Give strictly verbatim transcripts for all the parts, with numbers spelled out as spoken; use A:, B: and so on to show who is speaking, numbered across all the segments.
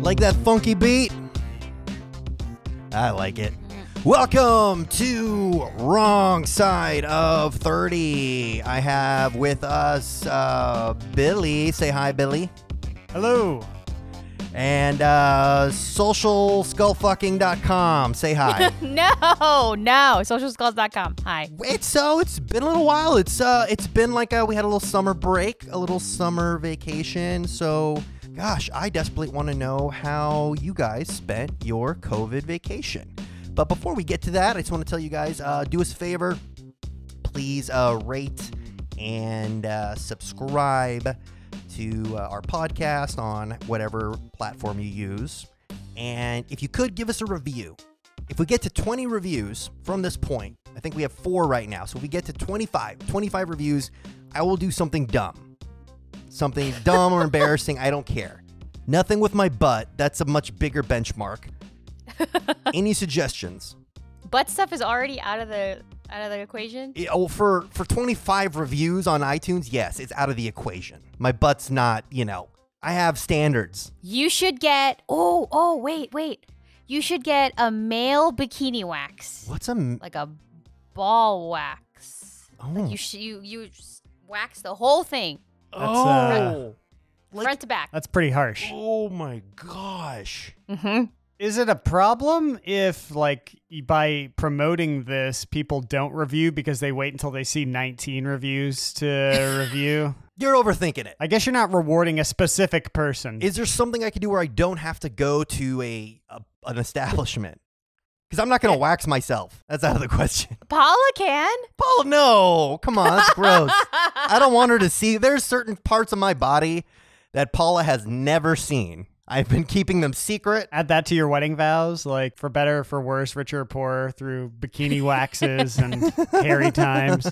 A: Like that funky beat? I like it. Welcome to Wrong Side of thirty. I have with us uh, Billy. Say hi, Billy.
B: Hello.
A: And uh, social skull fucking dot com. Say hi.
C: no, no. social skulls dot com. Hi.
A: It's so it's been a little while. It's uh it's been like a, we had a little summer break, a little summer vacation. So gosh, I desperately want to know how you guys spent your COVID vacation. But before we get to that, I just want to tell you guys, uh, do us a favor. Please uh, rate and uh, subscribe to uh, our podcast on whatever platform you use. And if you could, give us a review. If we get to twenty reviews from this point, I think we have four right now. So if we get to twenty-five, twenty-five reviews, I will do something dumb. Something dumb or embarrassing, I don't care. Nothing with my butt. That's a much bigger benchmark. Any suggestions?
C: Butt stuff is already out of the out of the equation?
A: Yeah, well, for, for twenty-five reviews on iTunes, yes, it's out of the equation. My butt's not, you know, I have standards.
C: You should get, oh, oh, wait, wait. You should get a male bikini wax.
A: What's a... m-
C: Like a ball wax.
A: Oh.
C: Like you, sh- you, you just wax the whole thing.
B: That's, uh,
A: oh. Like-
C: front to back.
B: That's pretty harsh.
A: Oh, my gosh.
C: Mm-hmm.
B: Is it a problem if, like, by promoting this, people don't review because they wait until they see nineteen reviews to review?
A: You're overthinking it.
B: I guess you're not rewarding a specific person.
A: Is there something I can do where I don't have to go to a, a an establishment? Because I'm not going to wax myself. That's out of the question.
C: Paula can.
A: Paula, no. Come on. That's gross. I don't want her to see. There's certain parts of my body that Paula has never seen. I've been keeping them secret.
B: Add that to your wedding vows, like for better or for worse, richer or poorer, through bikini waxes and hairy times.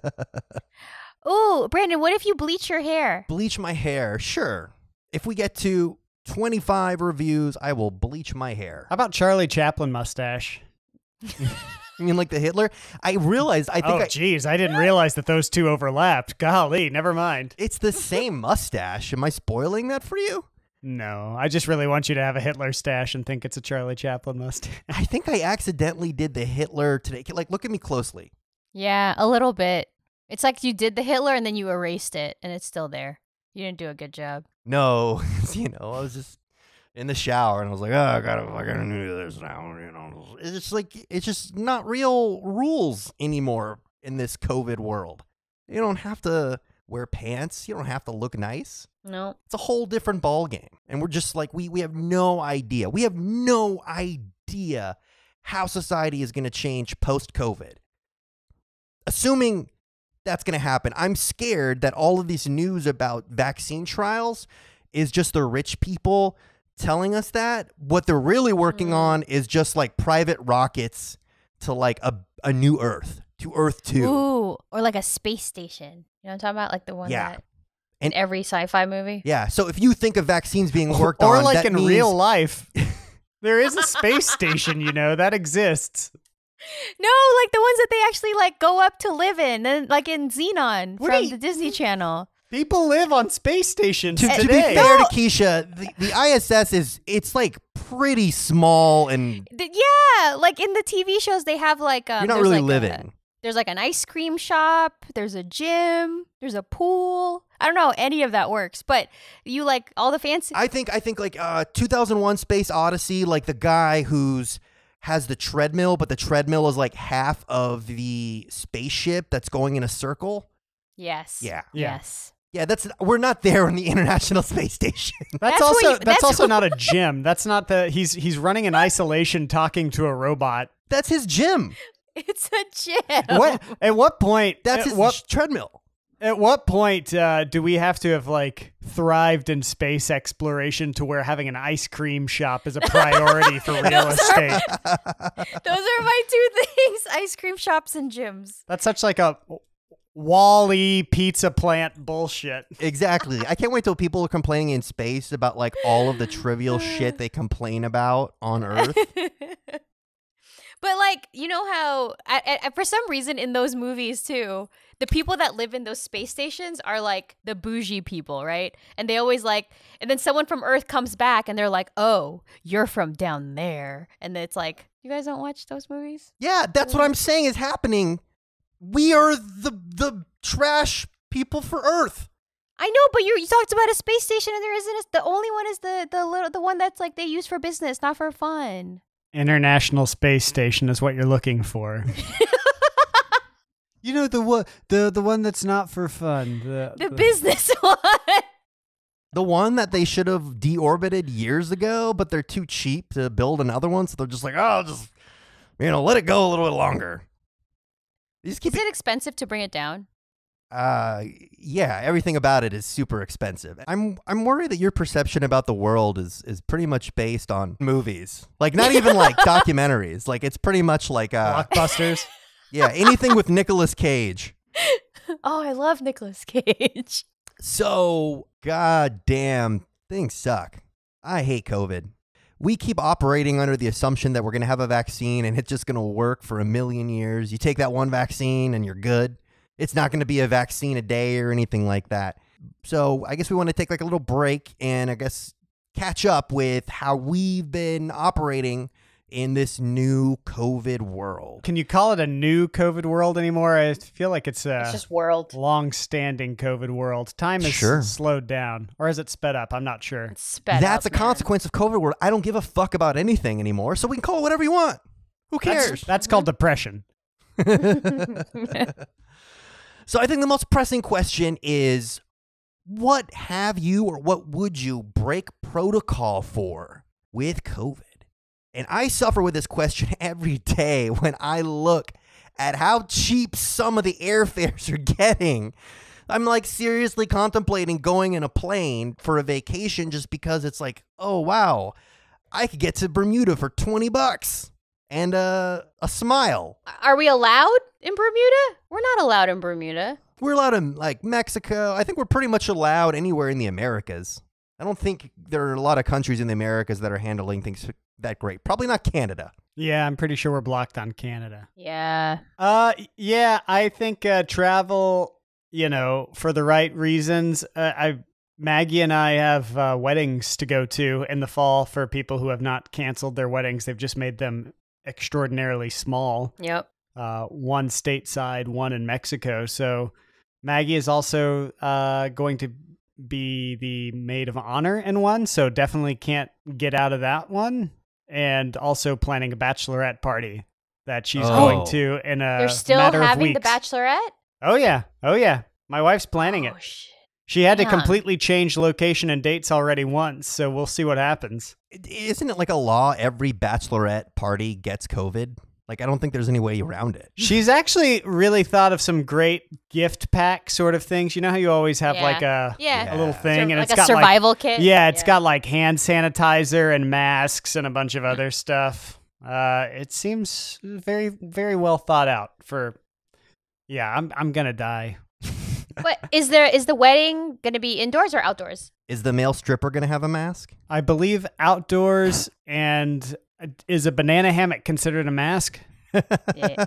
C: Ooh, Brandon, what if you bleach your hair?
A: Bleach my hair. Sure. If we get to twenty-five reviews, I will bleach my hair.
B: How about Charlie Chaplin mustache?
A: You mean like the Hitler? I realized, I think
B: Oh,
A: I,
B: geez, I didn't realize that those two overlapped. Golly, never mind.
A: it's the same mustache. Am I spoiling that for you?
B: No, I just really want you to have a Hitler stash and think it's a Charlie Chaplin mustache.
A: I think I accidentally did the Hitler today. Like, look at me closely.
C: Yeah, a little bit. It's like you did the Hitler and then you erased it and it's still there. You didn't do a good job.
A: No, you know, I was just in the shower and I was like, oh, I gotta fucking do this now. You know, it's just like, it's just not real rules anymore in this COVID world. You don't have to wear pants. You don't have to look nice.
C: No.
A: It's a whole different ball game. And we're just like, we, we have no idea. We have no idea how society is going to change post-COVID. Assuming that's going to happen, I'm scared that all of this news about vaccine trials is just the rich people telling us that. What they're really working
C: Mm.
A: on is just like private rockets to like a, a new Earth, to Earth two.
C: Ooh, or like a space station. You know what I'm talking about? Like the one
A: Yeah.
C: that
A: And-
C: in every sci-fi movie.
A: Yeah, so if you think of vaccines being worked
B: or
A: on,
B: like
A: that
B: in
A: means-
B: real life, there is a space station, you know, that exists.
C: No, like the ones that they actually like go up to live in, and like in Xenon
B: What
C: from
B: do you-
C: the Disney Channel.
B: People live on space stations
A: To, to be
B: today.
A: fair to Keisha, the, the I S S is, it's like pretty small and
C: Th- Yeah, like in the T V shows, they have like um,
A: you're not
C: there's
A: really
C: like a-
A: living.
C: there's like an ice cream shop. There's a gym. There's a pool. I don't know how any of that works, but you like all the fancy.
A: I think I think like uh, two thousand one Space Odyssey, like the guy who's has the treadmill, but the treadmill is like half of the spaceship that's going in a circle.
C: yes.
A: Yeah.
B: Yeah.
C: Yes.
A: Yeah, that's we're not there on the International Space Station.
B: That's,
C: That's what
B: also
C: you-
B: that's,
C: that's
B: also
C: what-
B: not a gym. That's not the he's he's running in isolation talking to a robot.
A: That's his gym.
C: It's a gym.
B: What at what point
A: That's
B: at
A: his
B: what
A: treadmill.
B: at what point uh, do we have to have like thrived in space exploration to where having an ice cream shop is a priority for real estate?
C: Those are my two things: ice cream shops and gyms.
B: That's such like a Wall-E pizza plant bullshit.
A: Exactly. I can't wait till people are complaining in space about like all of the trivial shit they complain about on Earth.
C: But like, you know how I, I, for some reason in those movies too, the people that live in those space stations are like the bougie people, right? And they always like, and then someone from Earth comes back and they're like, "Oh, you're from down there," and it's like, you guys don't watch those movies?
A: Yeah, that's what I'm saying is happening. We are the the trash people for Earth.
C: I know, but you you talked about a space station, and there isn't. A, the only one is the the little the one that's like they use for business, not for fun.
B: International Space Station is what you're looking for. You know the one the the one that's not for fun. The,
C: The
B: the
C: business one.
A: The one that they should have deorbited years ago, but they're too cheap to build another one, so they're just like, oh, just, you know, let it go a little bit longer. You just keep
C: Is
A: it,
C: it expensive to bring it down?
A: uh, yeah, everything about it is super expensive. I'm I'm worried that your perception about the world is is pretty much based on movies, like not even like documentaries. Like it's pretty much like uh,
B: blockbusters.
A: yeah, anything with Nicolas Cage.
C: Oh, I love Nicolas Cage.
A: So, goddamn, things suck. I hate COVID. We keep operating under the assumption that we're going to have a vaccine and it's just going to work for a million years. You take that one vaccine and you're good. It's not going to be a vaccine a day or anything like that. So I guess we want to take like a little break and I guess catch up with how we've been operating in this new COVID world.
B: Can you call it a new COVID world anymore? I feel like it's a
C: It's just world.
B: long-standing COVID world. Time has
A: Sure.
B: slowed down, or has it sped up? I'm not sure.
C: It's sped
A: That's
C: up,
A: a
C: man.
A: consequence of COVID world. I don't give a fuck about anything anymore, so we can call it whatever you want. Who
B: That's,
A: cares?
B: that's called depression.
A: So I think the most pressing question is, what have you or what would you break protocol for with COVID? And I suffer with this question every day when I look at how cheap some of the airfares are getting. I'm like seriously contemplating going in a plane for a vacation just because it's like, oh, wow, I could get to Bermuda for twenty bucks and uh, a smile.
C: Are we allowed in Bermuda? We're not allowed in Bermuda.
A: We're allowed in like Mexico. I think we're pretty much allowed anywhere in the Americas. I don't think there are a lot of countries in the Americas that are handling things that great. Probably not Canada.
B: Yeah, I'm pretty sure we're blocked on Canada.
C: Yeah.
B: Uh, yeah, I think uh, travel, you know, for the right reasons. Uh, I Maggie and I have uh, weddings to go to in the fall for people who have not canceled their weddings. They've just made them extraordinarily small.
C: Yep.
B: Uh, one stateside, one in Mexico. So Maggie is also uh, going to be the maid of honor in one, so definitely can't get out of that one. And also planning a bachelorette party that she's
A: Oh.
B: going to in a
C: They're still
B: matter of
C: having the
B: weeks.
C: Bachelorette?
B: Oh yeah, oh yeah. My wife's planning it.
C: Oh, shit.
B: She had to
C: Damn.
B: completely change location and dates already once, so we'll see what happens.
A: Isn't it like a law every bachelorette party gets COVID? Like, I don't think there's any way around it.
B: She's actually really thought of some great gift pack sort of things. You know how you always have
C: Yeah.
B: like a
C: Yeah.
B: a little
A: Yeah.
B: thing,
C: Sur-
B: and
C: like
B: it's
C: a
B: got like
C: survival kit?
B: yeah, it's
C: Yeah.
B: got like hand sanitizer and masks and a bunch of other stuff. Uh, it seems very very well thought out. For yeah, I'm I'm gonna die.
C: But is there is the wedding going to be indoors or outdoors?
A: Is the male stripper going to have a mask?
B: I believe outdoors, and uh, is a banana hammock considered a mask?
C: Yeah.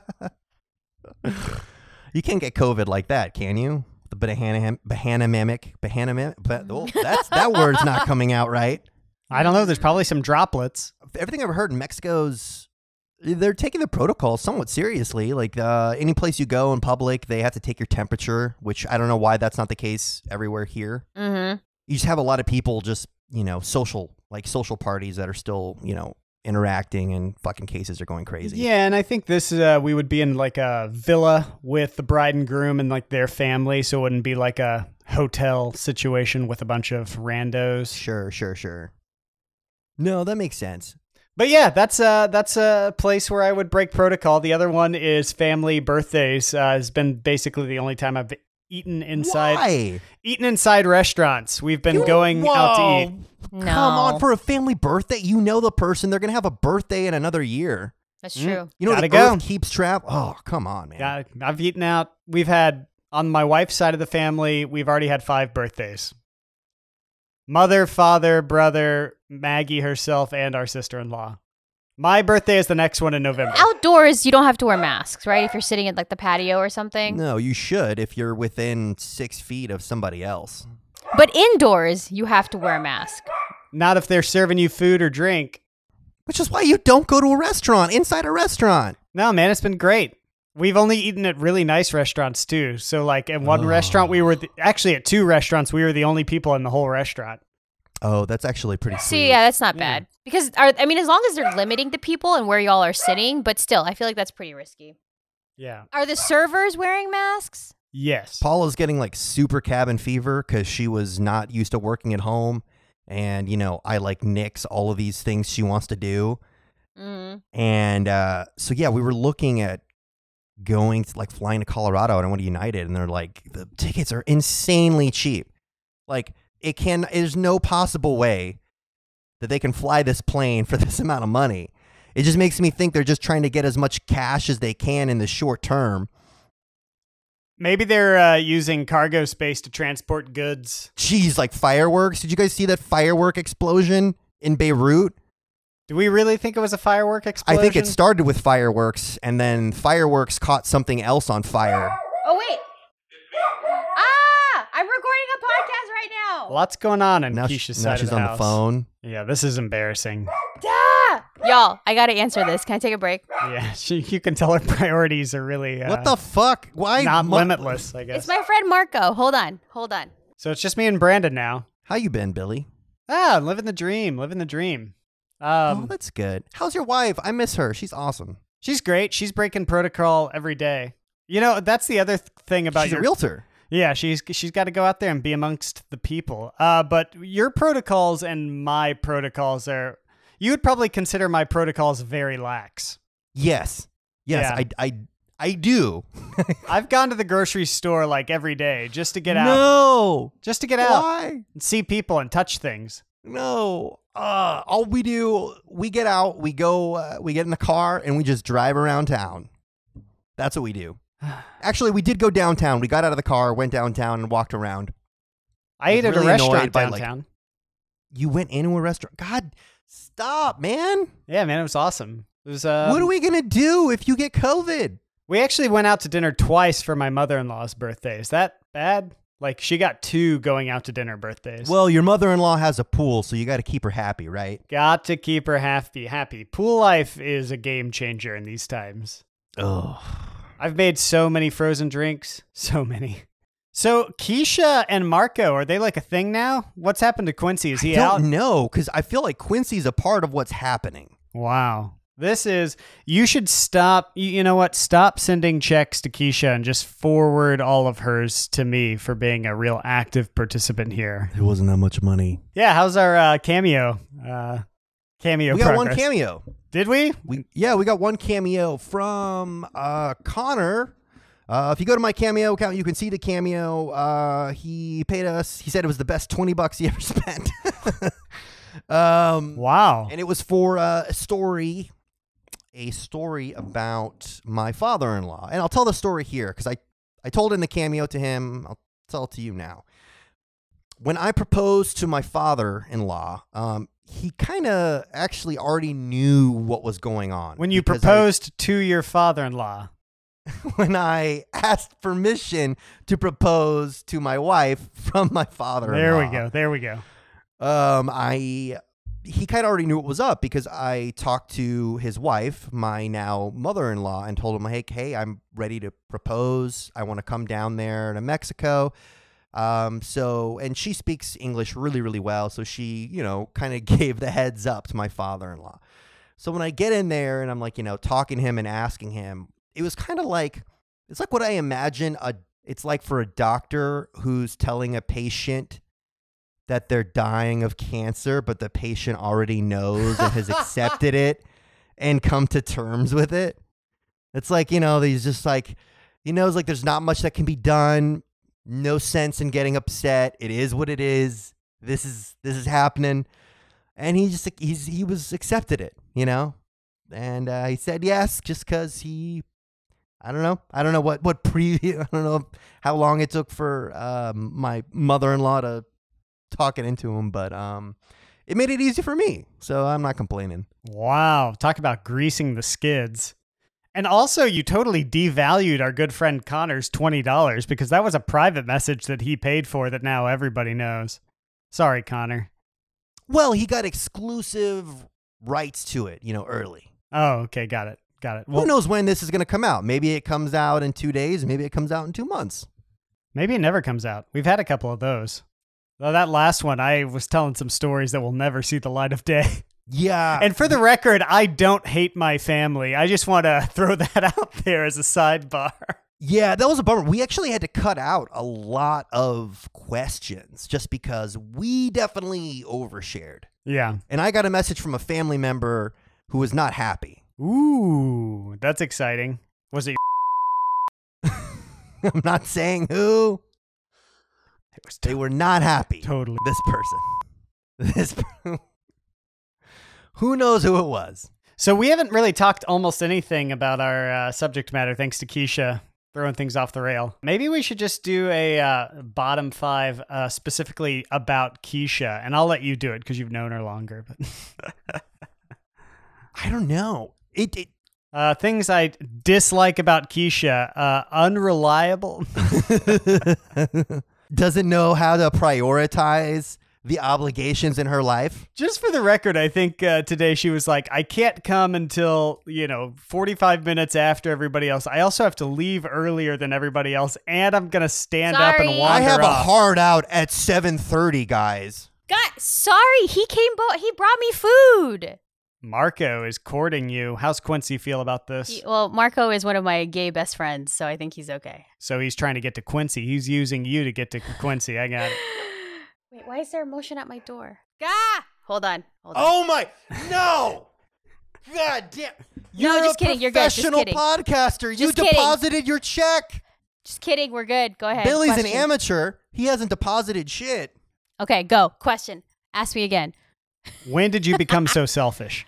A: You can't get COVID like that, can you? The banana banana mimic, banana mimic. But oh, that's that word's not coming out right.
B: I don't know. There's probably some droplets.
A: Everything I've heard in Mexico's, they're taking the protocol somewhat seriously. Like uh, any place you go in public, they have to take your temperature, which I don't know why that's not the case everywhere here.
C: Mm-hmm.
A: You just have a lot of people just, you know, social, like social parties that are still, you know, interacting and fucking cases are going crazy.
B: Yeah, and I think this uh, we would be in like a villa with the bride and groom and like their family, so it wouldn't be like a hotel situation with a bunch of randos.
A: Sure, sure, sure. No, that makes sense.
B: But yeah, that's uh that's a place where I would break protocol. The other one is family birthdays. Uh, has been basically the only time I've eaten inside
A: Why?
B: eaten inside restaurants. We've been
A: You-
B: going out to
A: Whoa.
B: eat.
C: No.
A: Come on, for a family birthday, you know the person. They're going to have a birthday in another year.
C: That's
B: Mm.
C: true.
A: You know
B: Gotta
A: the
B: go.
A: earth keeps track. Oh, come on, man.
B: Yeah, I've eaten out. We've had on my wife's side of the family, we've already had five birthdays. Mother, father, brother, Maggie herself, and our sister-in-law. My birthday is the next one in November.
C: Outdoors, you don't have to wear masks, right? If you're sitting at like the patio or something.
A: No, you should if you're within six feet of somebody else.
C: But indoors, you have to wear a mask.
B: Not if they're serving you food or drink.
A: Which is why you don't go to a restaurant, inside a restaurant.
B: No, man, it's been great. We've only eaten at really nice restaurants, too. So, like, in one oh. restaurant, we were... The, actually, at two restaurants, we were the only people in the whole restaurant.
A: Oh, that's actually pretty sweet.
C: See, yeah, that's not
B: yeah.
C: bad. Because, are, I mean, as long as they're limiting the people and where y'all are sitting, but still, I feel like that's pretty risky.
B: Yeah.
C: Are the servers wearing masks?
B: Yes.
A: Paula's getting, like, super cabin fever because she was not used to working at home. And, you know, I, like, nix all of these things she wants to do.
C: Mm.
A: And uh, so, yeah, we were looking at going, to, like, flying to Colorado, and I went to United, and they're like, the tickets are insanely cheap. Like, it can, there's no possible way that they can fly this plane for this amount of money. It just makes me think they're just trying to get as much cash as they can in the short term.
B: Maybe they're uh, using cargo space to transport goods.
A: Jeez, like fireworks. Did you guys see that firework explosion in Beirut?
B: Do we really think it was a firework explosion?
A: I think it started with fireworks, and then fireworks caught something else on fire.
C: Oh, wait. Ah! I'm recording a podcast right now.
B: Lots going on in
A: now
B: Keisha's
A: she,
B: side
A: now she's
B: of the
A: on
B: house.
A: the phone.
B: Yeah, this is embarrassing.
C: Ah! Y'all, I got to answer this. Can I take a break?
B: Yeah, she, you can tell her priorities are really uh,
A: What the fuck? Why?
B: not
A: Mo-
B: limitless, I guess.
C: It's my friend Marco. Hold on. Hold on.
B: So it's just me and Brandon now.
A: How you been, Billy?
B: Ah, living the dream, living the dream. Um,
A: oh, that's good. How's your wife? I miss her. She's awesome.
B: She's great. She's breaking protocol every day. You know, that's the other th- thing about
A: She's
B: your
A: a realtor.
B: Yeah, she's she's got to go out there and be amongst the people. Uh, but your protocols and my protocols are, you would probably consider my protocols very lax.
A: Yes. Yes,
B: Yeah.
A: I, I, I do.
B: I've gone to the grocery store like every day just to get out.
A: No.
B: Just to get out
A: Why?
B: and see people and touch things.
A: No. Uh, all we do, we get out, we go, uh, we get in the car, and we just drive around town. That's what we do. Actually, we did go downtown. We got out of the car, went downtown, and walked around.
B: I ate
A: was
B: at a
A: really
B: restaurant
A: annoyed by, like-
B: downtown.
A: You went into a restaurant. God, stop, man.
B: Yeah, man, it was awesome. It was. Uh,
A: What are we going to do if you get COVID?
B: We actually went out to dinner twice for my mother-in-law's birthday. Is that bad? Like, she got two going out to dinner birthdays.
A: Well, your mother-in-law has a pool, so you got to keep her happy, right?
B: Got to keep her happy. Happy. Pool life is a game changer in these times.
A: Oh.
B: I've made so many frozen drinks. So many. So, Keisha and Marco, are they like a thing now? What's happened to Quincy? Is he
A: I
B: out?
A: don't know, because I feel like Quincy's a part of what's happening.
B: Wow. This is, you should stop, you, you know what? Stop sending checks to Keisha and just forward all of hers to me for being a real active participant here.
A: There wasn't that much money.
B: Yeah, how's our uh, cameo? Uh, cameo
A: We got
B: progress?
A: one cameo.
B: Did we?
A: We yeah, we got one cameo from uh, Connor. Uh, if you go to my Cameo account, you can see the cameo. Uh, he paid us. He said it was the best twenty bucks he ever spent. um,
B: Wow.
A: and it was for uh, a story, a story about my father-in-law. And I'll tell the story here because I, I told in the cameo to him. I'll tell it to you now. When I proposed to my father-in-law, um, he kind of actually already knew what was going on.
B: When you
A: because
B: proposed to your father-in-law.
A: I, when I asked permission to propose to my wife from my father-in-law.
B: There we go. There we go.
A: Um, I he kind of already knew what was up because I talked to his wife, my now mother-in-law, and told him, hey, hey, I'm ready to propose. I want to come down there to Mexico. Um, so, and she speaks English really, really well. So she, you know, kind of gave the heads up to my father-in-law. So when I get in there and I'm like, you know, talking to him and asking him, it was kind of like, it's like what I imagine a, it's like for a doctor who's telling a patient that they're dying of cancer, but the patient already knows and has accepted it and come to terms with it. It's like, you know, he's just like, he knows like there's not much that can be done. No sense in getting upset. It is what it is. This is, this is happening. And he just, he's, he was accepted it, you know? And uh, he said yes, just cause he, I don't know. I don't know what, what pre, I don't know how long it took for um, my mother-in-law to talk it into him, but um, it made it easy for me. So I'm not complaining.
B: Wow. Talk about greasing the skids. And also, you totally devalued our good friend Connor's twenty dollars because that was a private message that he paid for that now everybody knows. Sorry, Connor.
A: Well, he got exclusive rights to it, you know, early.
B: Oh, okay. Got it. Got it. Well,
A: Who knows when this is going to come out? Maybe it comes out in two days. Maybe it comes out in two months.
B: maybe it never comes out. We've had a couple of those. Though that last one, I was telling some stories that will never see the light of day.
A: Yeah.
B: And for the record, I don't hate my family. I just want to throw that out there as a sidebar.
A: Yeah, that was a bummer. We actually had to cut out a lot of questions just because we definitely overshared.
B: Yeah.
A: And I got a message from a family member who was not happy.
B: Ooh, that's exciting. Was it?
A: I'm not saying who.
B: It was
A: They were not happy.
B: totally.
A: This person. This per- Who knows who it was?
B: So we haven't really talked almost anything about our uh, subject matter, thanks to Keisha throwing things off the rail. Maybe we should just do a uh, bottom five uh, specifically about Keisha, and I'll let you do it because you've known her longer. But
A: I don't know. It, it
B: uh, things I dislike about Keisha: uh, unreliable.
A: doesn't know how to prioritize the obligations in her life.
B: Just for the record, I think uh, today she was like, I can't come until, you know, forty-five minutes after everybody else. I also have to leave earlier than everybody else, and I'm going to stand up and
C: Sorry.
B: wander
A: I have a
B: off.
A: hard out at seven thirty, guys.
C: God, sorry. He came. Bo- he brought me food.
B: Marco is courting you. How's Quincy feel about this?
C: He- well, Marco is one of my gay best friends, so I think he's okay.
B: So he's trying to get to Quincy. He's using you to get to Quincy. I got it.
C: Wait, why is there a motion at my door? Ah! Hold on. Hold on.
A: Oh my, no. God damn.
C: No,
A: You're
C: just
A: a
C: kidding. You're good. Just
A: professional
C: kidding.
A: podcaster. You
C: Just kidding.
A: deposited your check.
C: Just kidding. We're good. Go ahead.
A: Billy's
C: Question.
A: an amateur. He hasn't deposited shit.
C: Okay, go. Question. Ask me again.
B: When did you become so selfish?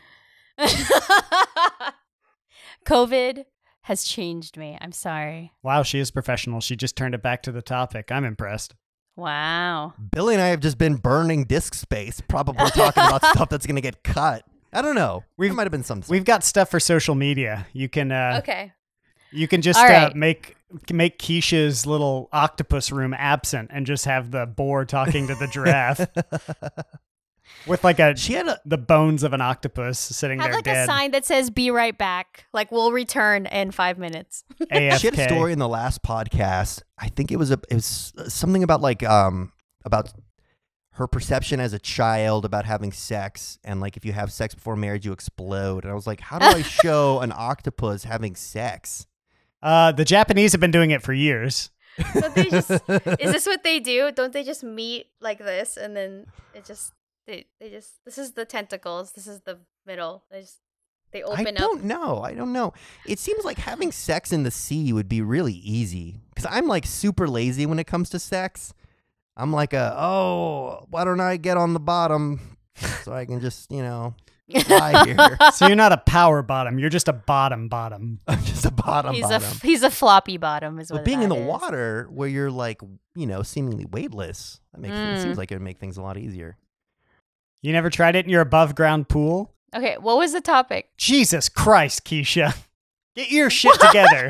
C: COVID has changed me. I'm sorry.
B: Wow, she is professional. She just turned it back to the topic. I'm impressed.
C: Wow.
A: Billy and I have just been burning disk space, probably talking about stuff that's going to get cut. I don't know.
B: We've-
A: There might have been some.
B: We've got stuff for social media. You can uh,
C: Okay.
B: you can just
C: All
B: uh,
C: right.
B: make make Keisha's little octopus room absent and just have the boar talking to the giraffe with like a
A: She had a.
B: the bones of an octopus sitting
C: Have
B: there
C: like
B: dead.
C: a sign that says "Be right back." Like we'll return in five minutes.
B: A F K.
A: She had a story in the last podcast. I think it was a. It was something about like um about her perception as a child about having sex, and like if you have sex before marriage, you explode. And I was like, how do I show an octopus having sex?
B: Uh, the Japanese have been doing it for years.
C: Don't they just? Is this what they do? Don't they just meet like this and then it just they they just this is the tentacles. This is the middle. They just they open
A: I
C: up.
A: don't know. I don't know. It seems like having sex in the sea would be really easy because I'm like super lazy when it comes to sex. I'm like a, oh, why don't I get on the bottom so I can just, you know, lie here.
B: So you're not a power bottom. You're just a bottom bottom.
A: I'm just a bottom
C: he's
A: bottom.
C: a f- he's a floppy bottom is what
A: But being in
C: that
A: the
C: is.
A: water where you're like, you know, seemingly weightless, that makes it
C: Mm.
A: seems like it would make things a lot easier.
B: You never tried it in your above ground pool?
C: Okay, what was the topic?
B: Jesus Christ, Keisha. Get your shit together.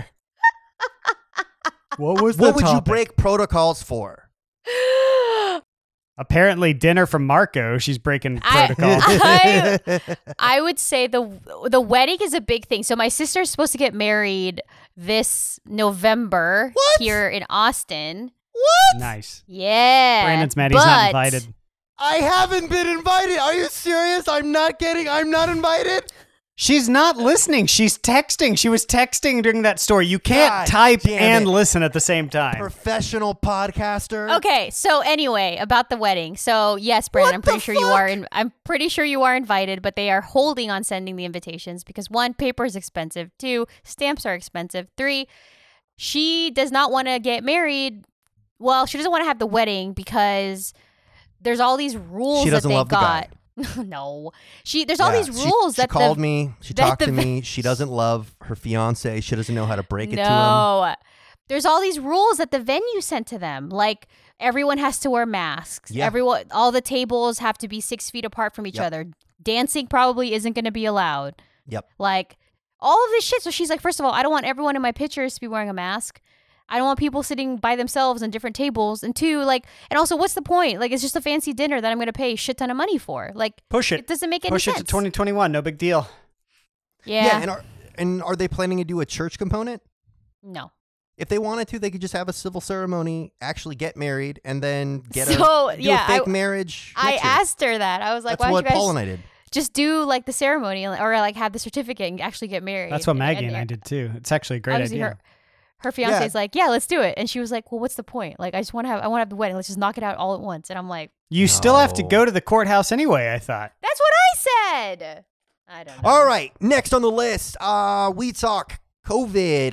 B: What was
A: What
B: the
A: would you
B: topic?
A: break protocols for?
B: Apparently dinner from Marco. She's breaking
C: I-
B: protocol.
C: I- I would say the the wedding is a big thing. So my sister's supposed to get married this November
A: What?
C: here in Austin.
A: What?
B: Nice.
C: Yeah.
B: Brandon's mad he's not
C: but-
B: invited.
A: I haven't been invited. Are you serious? I'm not getting, I'm not invited?
B: She's not listening. She's texting. She was texting during that story. You can't
A: God
B: type
A: damn
B: and
A: it.
B: listen at the same time.
A: Professional podcaster.
C: Okay, so anyway, about the wedding. So yes, Brandon,
A: What
C: I'm pretty
A: the
C: sure you are.
A: fuck?
C: In, I'm pretty sure you are invited, but they are holding on sending the invitations because one, paper is expensive. Two, stamps are expensive. Three, she does not want to get married. Well, she doesn't want to have the wedding because there's all these rules
A: She
C: that
A: doesn't
C: they
A: love the guy.
C: got. No, she there's all
A: Yeah,
C: these
A: she-
C: rules
A: she,
C: that
A: called
C: the,
A: me. She
C: that
A: talked
C: the-
A: to me. She doesn't love her fiance. She doesn't know how to break it to him.
C: no. there's all these rules that the venue sent to them. Like everyone has to wear masks.
A: Yeah.
C: Everyone, all the tables have to be six feet apart from each
A: Yep.
C: other. Dancing probably isn't going to be allowed.
A: Yep.
C: Like all of this shit. So she's like, first of all, I don't want everyone in my pictures to be wearing a mask. I don't want people sitting by themselves on different tables. And two, like, and also, what's the point? Like, it's just a fancy dinner that I'm going to pay a shit ton of money for. Like,
B: Push it.
C: it doesn't make any
B: Push
C: sense.
B: it to twenty twenty-one. No big deal.
C: Yeah.
A: Yeah, and are and are they planning to do a church component?
C: No.
A: If they wanted to, they could just have a civil ceremony, actually get married, and then get
C: So,
A: a do
C: yeah,
A: a fake
C: I-
A: marriage.
C: I
A: next year.
C: asked her that. I was like,
A: That's
C: why
A: what
C: don't you guys
A: Paul and I did.
C: just do like the ceremony or like have the certificate and actually get married?
B: That's what Maggie and I did too. It's actually a great
C: obviously
B: idea.
C: Her, her fiance
A: Yeah.
C: is like, yeah, let's do it. And she was like, well, what's the point? Like, I just want to have, I want to have the wedding. Let's just knock it out all at once. And I'm like,
B: You still have to
A: No.
B: go to the courthouse anyway, I thought.
C: that's what I said. I don't know.
A: All right, next on the list, uh, we talk COVID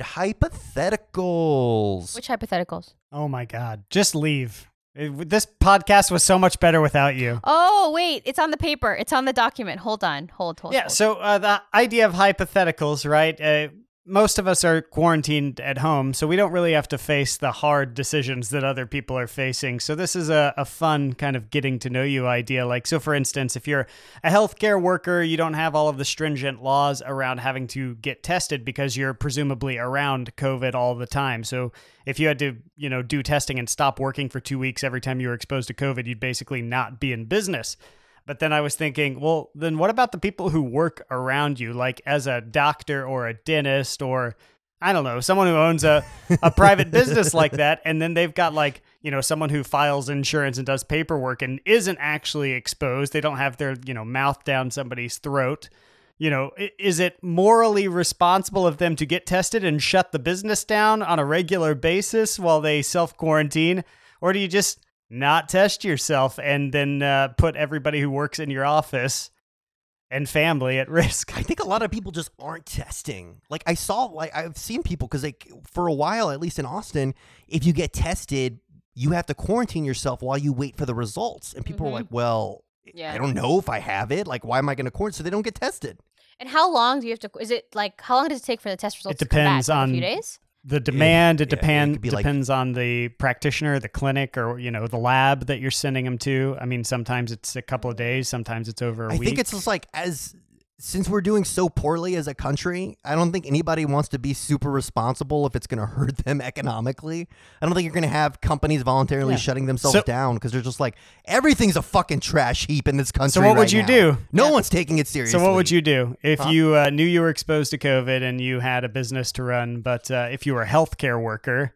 A: hypotheticals.
C: Which hypotheticals?
B: Oh my God. Just leave. It- this podcast was so much better without you.
C: Oh, wait. It's on the paper. It's on the document. Hold on. Hold, hold,
B: Yeah,
C: hold.
B: so uh, the idea of hypotheticals, right? Uh, most of us are quarantined at home, so we don't really have to face the hard decisions that other people are facing. So this is a, a fun kind of getting to know you idea. Like, so for instance, if you're a healthcare worker, you don't have all of the stringent laws around having to get tested because you're presumably around COVID all the time. So if you had to, you know, do testing and stop working for two weeks every time you were exposed to COVID, you'd basically not be in business. But then I was thinking, well, then what about the people who work around you, like as a doctor or a dentist or, I don't know, someone who owns a, a private business like that, and then they've got like, you know, someone who files insurance and does paperwork and isn't actually exposed. They don't have their, you know, mouth down somebody's throat. You know, i- is it morally responsible of them to get tested and shut the business down on a regular basis while they self-quarantine? Or do you just not test yourself and then uh, put everybody who works in your office and family at risk?
A: I think a lot of people just aren't testing. Like I saw, like I've seen people because like for a while, at least in Austin, if you get tested, you have to quarantine yourself while you wait for the results. And people
C: Mhm.
A: are like, well,
C: Yeah.
A: I don't know if I have it. Like, why am I going to quarantine? So they don't get tested.
C: And how long do you have to, is it like, how long does it take for the test results
B: It
C: to come back?
B: depends
C: Like
B: on
C: a few days?
B: The demand, it
A: yeah, it
B: depend,
A: could be like-
B: depends on the practitioner, the clinic, or, you know, the lab that you're sending them to. I mean, sometimes it's a couple of days, sometimes it's over a
A: I
B: week.
A: think it's just like as since we're doing so poorly as a country, I don't think anybody wants to be super responsible if it's going to hurt them economically. I don't think you're going to have companies voluntarily
B: Yeah.
A: shutting themselves
B: So-
A: down because they're just like everything's a fucking trash heap in this country.
B: So what would
A: right
B: you
A: now.
B: do?
A: No
C: Yeah.
A: one's taking it seriously.
B: So what would you do if
A: Huh?
B: you uh, knew you were exposed to COVID and you had a business to run, but uh, if you were a healthcare worker,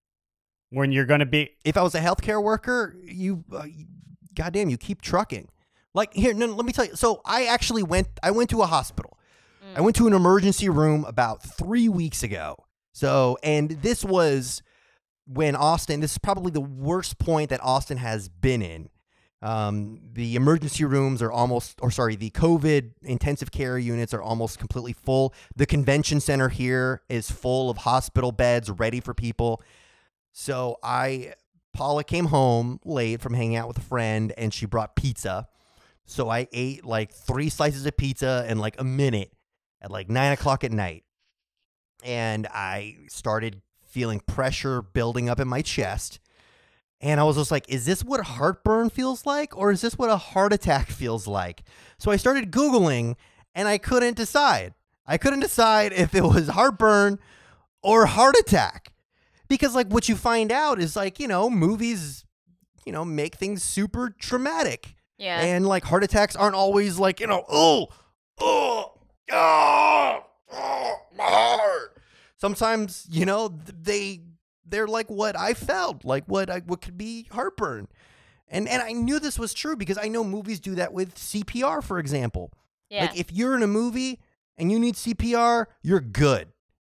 B: when you're going to be,
A: If I was a healthcare worker, you, uh, you- goddamn, you keep trucking. Like here, no, let me tell you. So I actually went. I went to a hospital. I went to an emergency room about three weeks ago. So, and this was when Austin. This is probably the worst point that Austin has been in. Um, the emergency rooms are almost, or sorry, the COVID intensive care units are almost completely full. The convention center here is full of hospital beds ready for people. So I, Paula came home late from hanging out with a friend, and she brought pizza. So I ate like three slices of pizza in like a minute at like nine o'clock at night. And I started feeling pressure building up in my chest. And I was just like, is this what heartburn feels like? Or is this what a heart attack feels like? So I started Googling, and I couldn't decide. I couldn't decide if it was heartburn or heart attack. Because like what you find out is like, you know, movies, you know, make things super traumatic.
C: Yeah.
A: And like heart attacks aren't always like, you know, oh, oh, oh, oh my heart. Sometimes, you know, th- they they're like what I felt, like what I what could be heartburn. And and I knew this was true because I know movies do that with C P R, for example.
C: yeah.
A: Like if you're in a movie and you need C P R, you're good.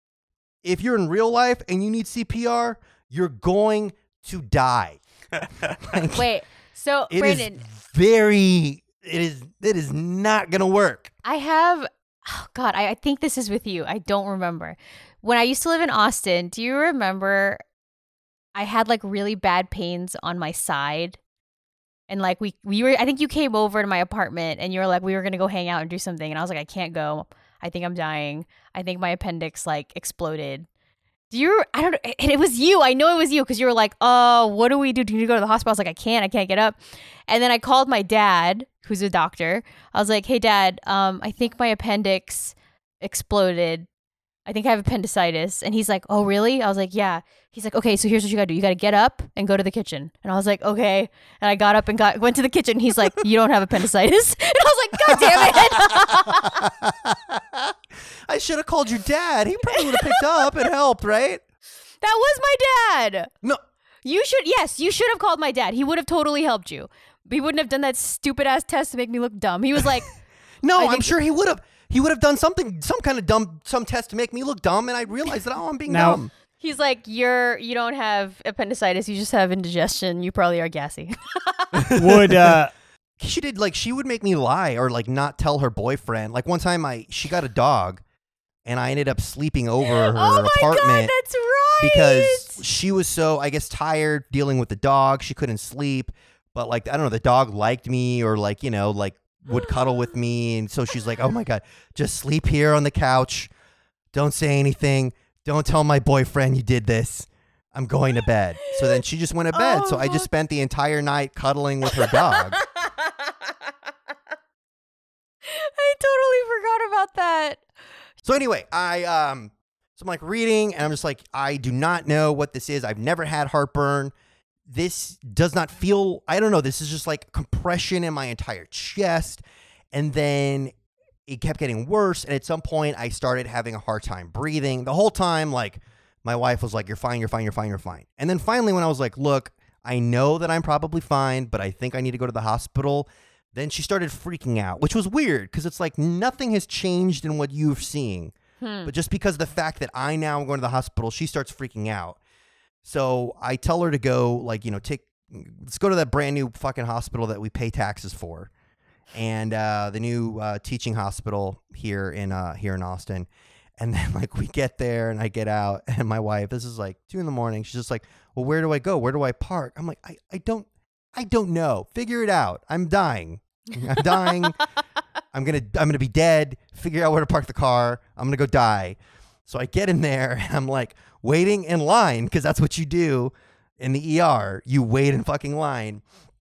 A: If you're in real life and you need C P R, you're going to die. Like,
C: Wait, so
A: it
C: Brandon,
A: is very it is it is not gonna work.
C: I have, oh God, I, I think this is with you. I don't remember. When I used to live in Austin, do you remember I had like really bad pains on my side? And like we, we were, I think you came over to my apartment and you were like, we were going to go hang out and do something. And I was like, I can't go. I think I'm dying. I think my appendix like exploded. Do you? I don't know. And it was you. I know it was you because you were like, "Oh, what do we do? Do you need to go to the hospital?" I was like, "I can't. I can't get up." And then I called my dad, who's a doctor. I was like, "Hey, Dad, um, I think my appendix exploded. I think I have appendicitis." And he's like, "Oh, really?" I was like, "Yeah." He's like, "Okay, so here's what you gotta do. You gotta get up and go to the kitchen." And I was like, "Okay." And I got up and got went to the kitchen. He's like, "You don't have appendicitis." And I was like, "God damn it!"
A: I should have called your dad. He probably would have picked up and helped, right?
C: That was my dad.
A: No.
C: You should, yes, you should have called my dad. He would have totally helped you. He wouldn't have done that stupid ass test to make me look dumb. He was like,
A: No,
C: I
A: I'm
C: think-
A: sure he would have. He would have done something, some kind of dumb, some test to make me look dumb, and I realized that, oh, I'm being
B: Now-
A: dumb.
C: he's like, you're, you don't have appendicitis. You just have indigestion. You probably are gassy.
B: Would uh,
A: She did, like, she would make me lie or, like, not tell her boyfriend. Like, one time I she got a dog, and I ended up sleeping over her
C: oh my
A: apartment.
C: God, that's right.
A: Because she was so, I guess, tired dealing with the dog. She couldn't sleep. But, like, I don't know, the dog liked me or, like, you know, like, would cuddle with me. And so she's like, oh, my God, just sleep here on the couch. Don't say anything. Don't tell my boyfriend you did this. I'm going to bed. So then she just went to bed.
C: Oh,
A: so I just
C: fuck.
A: spent the entire night cuddling with her dog.
C: I totally forgot about that.
A: So anyway, I um so I'm like reading and I'm just like, I do not know what this is. I've never had heartburn. This does not feel, I don't know, this is just like compression in my entire chest. And then it kept getting worse. And at some point I started having a hard time breathing. The whole time, like, my wife was like, you're fine, you're fine, you're fine, you're fine. And then finally when I was like, look, I know that I'm probably fine, but I think I need to go to the hospital. Then she started freaking out, which was weird because it's like nothing has changed in what you're seeing.
C: Hmm.
A: But just because of the fact that I now am going to the hospital, she starts freaking out. So I tell her to go, like, you know, take, let's go to that brand new fucking hospital that we pay taxes for. And uh, the new uh, teaching hospital here in uh, here in Austin. And then, like, we get there and I get out and my wife, this is like two in the morning. She's just like, well, where do I go? Where do I park? I'm like, I, I don't, I don't know. Figure it out. I'm dying. I'm dying. I'm going to, I'm going to be dead. Figure out where to park the car. I'm going to go die. So I get in there and I'm like waiting in line because that's what you do in the E R. You wait in fucking line.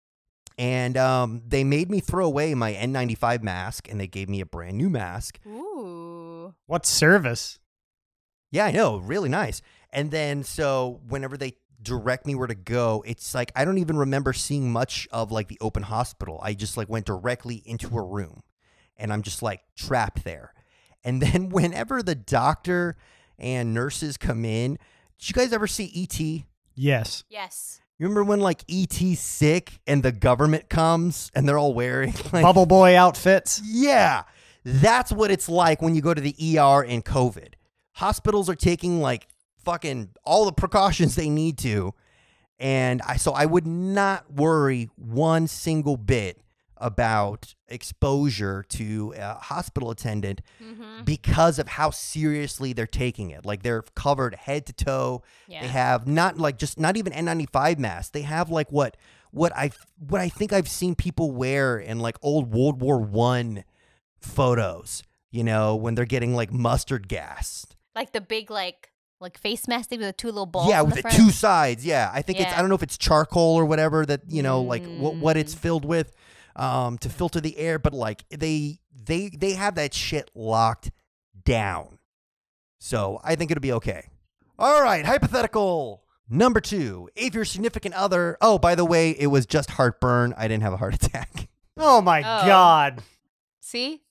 A: And um, they made me throw away my N ninety-five mask and they gave me a brand new mask.
C: Ooh.
B: what service?
A: Yeah, I know. Really nice. And then so whenever they direct me where to go, it's like I don't even remember seeing much of like the open hospital. I just like went directly into a room and I'm just like trapped there. And then whenever the doctor and nurses come in, did you guys ever see E T?
B: Yes.
C: Yes.
A: You remember when like E T's sick and the government comes and they're all wearing like
B: Bubble Boy outfits.
A: Yeah, that's what it's like when you go to the E R in COVID. Hospitals are taking like fucking all the precautions they need to. And I so I would not worry one single bit about exposure to a hospital attendant
C: Mm-hmm.
A: because of how seriously they're taking it. Like they're covered head to toe.
C: Yeah.
A: They have not like just not even N ninety-five masks. They have like what what I what I think I've seen people wear in like old World War One photos, you know, when they're getting like mustard gassed.
C: Like the big like like face mask thing with the two little balls.
A: Yeah,
C: on
A: with
C: the
A: the
C: front.
A: two sides. Yeah, I think it's
C: Yeah.
A: I don't know if it's charcoal or whatever that, you know, like what what it's
C: Mm.
A: filled with um to filter the air, but like they they they have that shit locked down. So, I think it'll be okay. All right, hypothetical number two. If your significant other, oh, by the way, it was just heartburn. I didn't have a heart attack.
B: Oh my
C: Oh.
B: God.
C: See?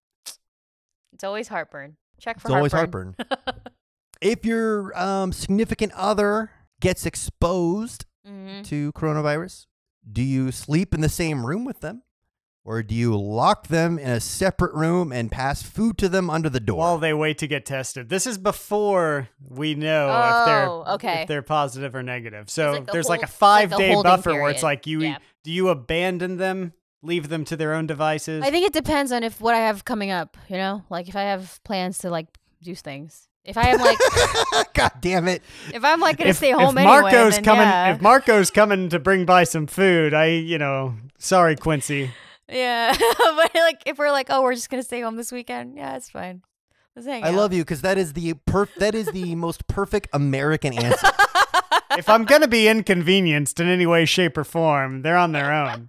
C: It's always heartburn. Check for
A: It's always
C: heartburn.
A: heartburn. If your um, significant other gets exposed
C: Mm-hmm.
A: to coronavirus, do you sleep in the same room with them? Or do you lock them in a separate room and pass food to them under the door?
B: While they wait to get tested. This is before we know if
C: Oh,
B: they're
C: okay.
B: if they're positive or negative. So
C: like the
B: there's like a
C: hold-
B: five
C: like the
B: day
C: holding
B: buffer where it's
C: period.
B: like you
C: Yeah.
B: do you abandon them, leave them to their own devices?
C: I think it depends on if what I have coming up, you know? Like if I have plans to like do things. If I am like
A: God damn it.
C: if I'm like gonna
B: if,
C: stay home
B: if
C: anyway,
B: Marco's
C: then
B: coming
C: yeah.
B: if Marco's coming to bring by some food, I you know, sorry Quincy.
C: Yeah. But like if we're like, oh, we're just gonna stay home this weekend, yeah, it's fine. Let's hang
A: I
C: out.
A: love you because that is the per- that is the most perfect American answer.
B: If I'm going to be inconvenienced in any way, shape, or form, they're on their own.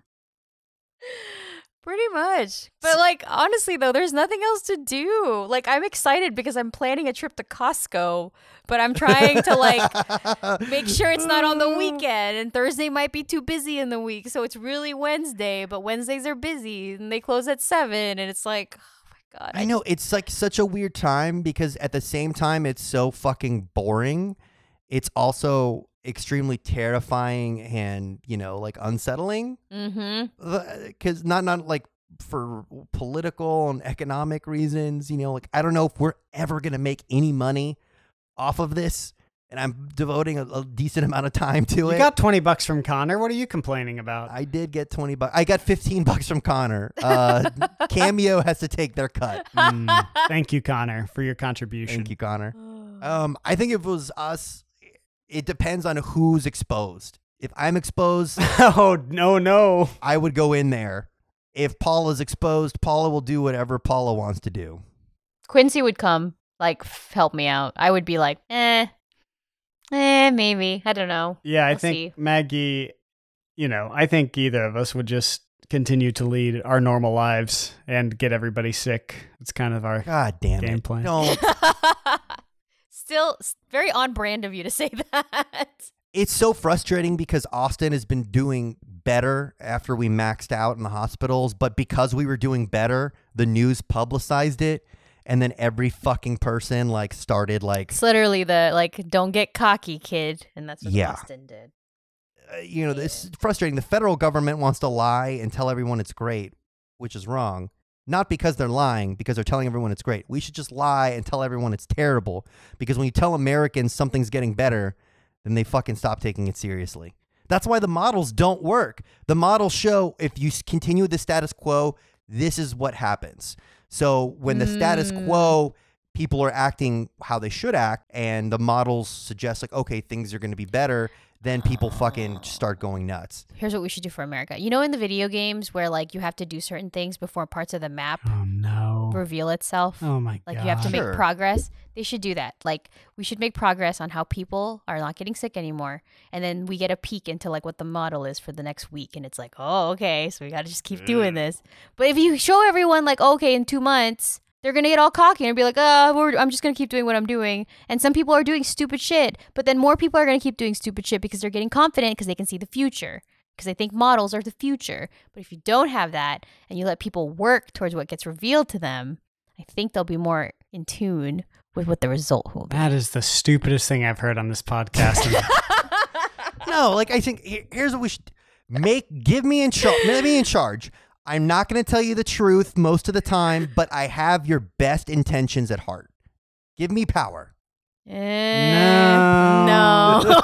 C: Pretty much. But like honestly though, there's nothing else to do. Like I'm excited because I'm planning a trip to Costco, but I'm trying to like make sure it's not on the weekend, and Thursday might be too busy in the week. So it's really Wednesday, but Wednesdays are busy and they close at seven, and it's like, oh my God.
A: I know it's like such a weird time because at the same time it's so fucking boring. It's also extremely terrifying and, you know, like unsettling.
C: Mm-hmm.
A: Because not not like for political and economic reasons, you know, like I don't know if we're ever gonna make any money off of this, and I'm devoting a, a decent amount of time to
B: You
A: it.
B: got twenty bucks from Connor. What are you complaining about?
A: I did get twenty bucks. I got fifteen bucks from Connor. Uh, Cameo has to take their cut.
B: Mm, thank you, Connor, for your contribution.
A: Thank you, Connor. Um, I think if it was us, it depends on who's exposed. If I'm exposed,
B: Oh, no, no.
A: I would go in there. If Paula's exposed, Paula will do whatever Paula wants to do.
C: Quincy would come, like, f- help me out. I would be like, eh, eh, maybe. I don't know.
B: Yeah, I
C: We'll
B: think
C: see.
B: Maggie, you know, I think either of us would just continue to lead our normal lives and get everybody sick. It's kind of our
A: God damn
B: game
A: it.
B: plan.
A: Don't.
C: Still s- very on brand of you to say that.
A: It's so frustrating because Austin has been doing better after we maxed out in the hospitals, but because we were doing better, the news publicized it, and then every fucking person like started like,
C: It's literally the, like, don't get cocky, kid. And that's what
A: Yeah.
C: Austin did.
A: uh, you know, this is frustrating. The federal government wants to lie and tell everyone it's great, which is wrong. Not because they're lying, because they're telling everyone it's great. We should just lie and tell everyone it's terrible, because when you tell Americans something's getting better, then they fucking stop taking it seriously. That's why the models don't work. The models show if you s- continue the status quo, this is what happens. So when the status
C: Mm.
A: quo, people are acting how they should act, and the models suggest like, okay, things are going to be better, then people fucking start going nuts.
C: Here's what we should do for America. You know, in the video games where, like, you have to do certain things before parts of the map
B: Oh, no.
C: reveal itself?
B: Oh, my
C: Like
B: God.
C: you have to make
A: Sure.
C: progress. They should do that. Like we should make progress on how people are not getting sick anymore, and then we get a peek into like what the model is for the next week, and it's like, oh, okay, so we got to just keep doing this. But if you show everyone like, okay, in two months they're gonna get all cocky and be like, oh, we're, I'm just gonna keep doing what I'm doing, and some people are doing stupid shit, but then more people are gonna keep doing stupid shit because they're getting confident because they can see the future. Because they think models are the future. But if you don't have that and you let people work towards what gets revealed to them, I think they'll be more in tune with what the result will be.
B: That is the stupidest thing I've heard on this podcast.
A: No, like I think here- here's what we should make. Give me in charge. Let me in charge. I'm not going to tell you the truth most of the time, but I have your best intentions at heart. Give me power.
C: Eh,
B: No.
C: no.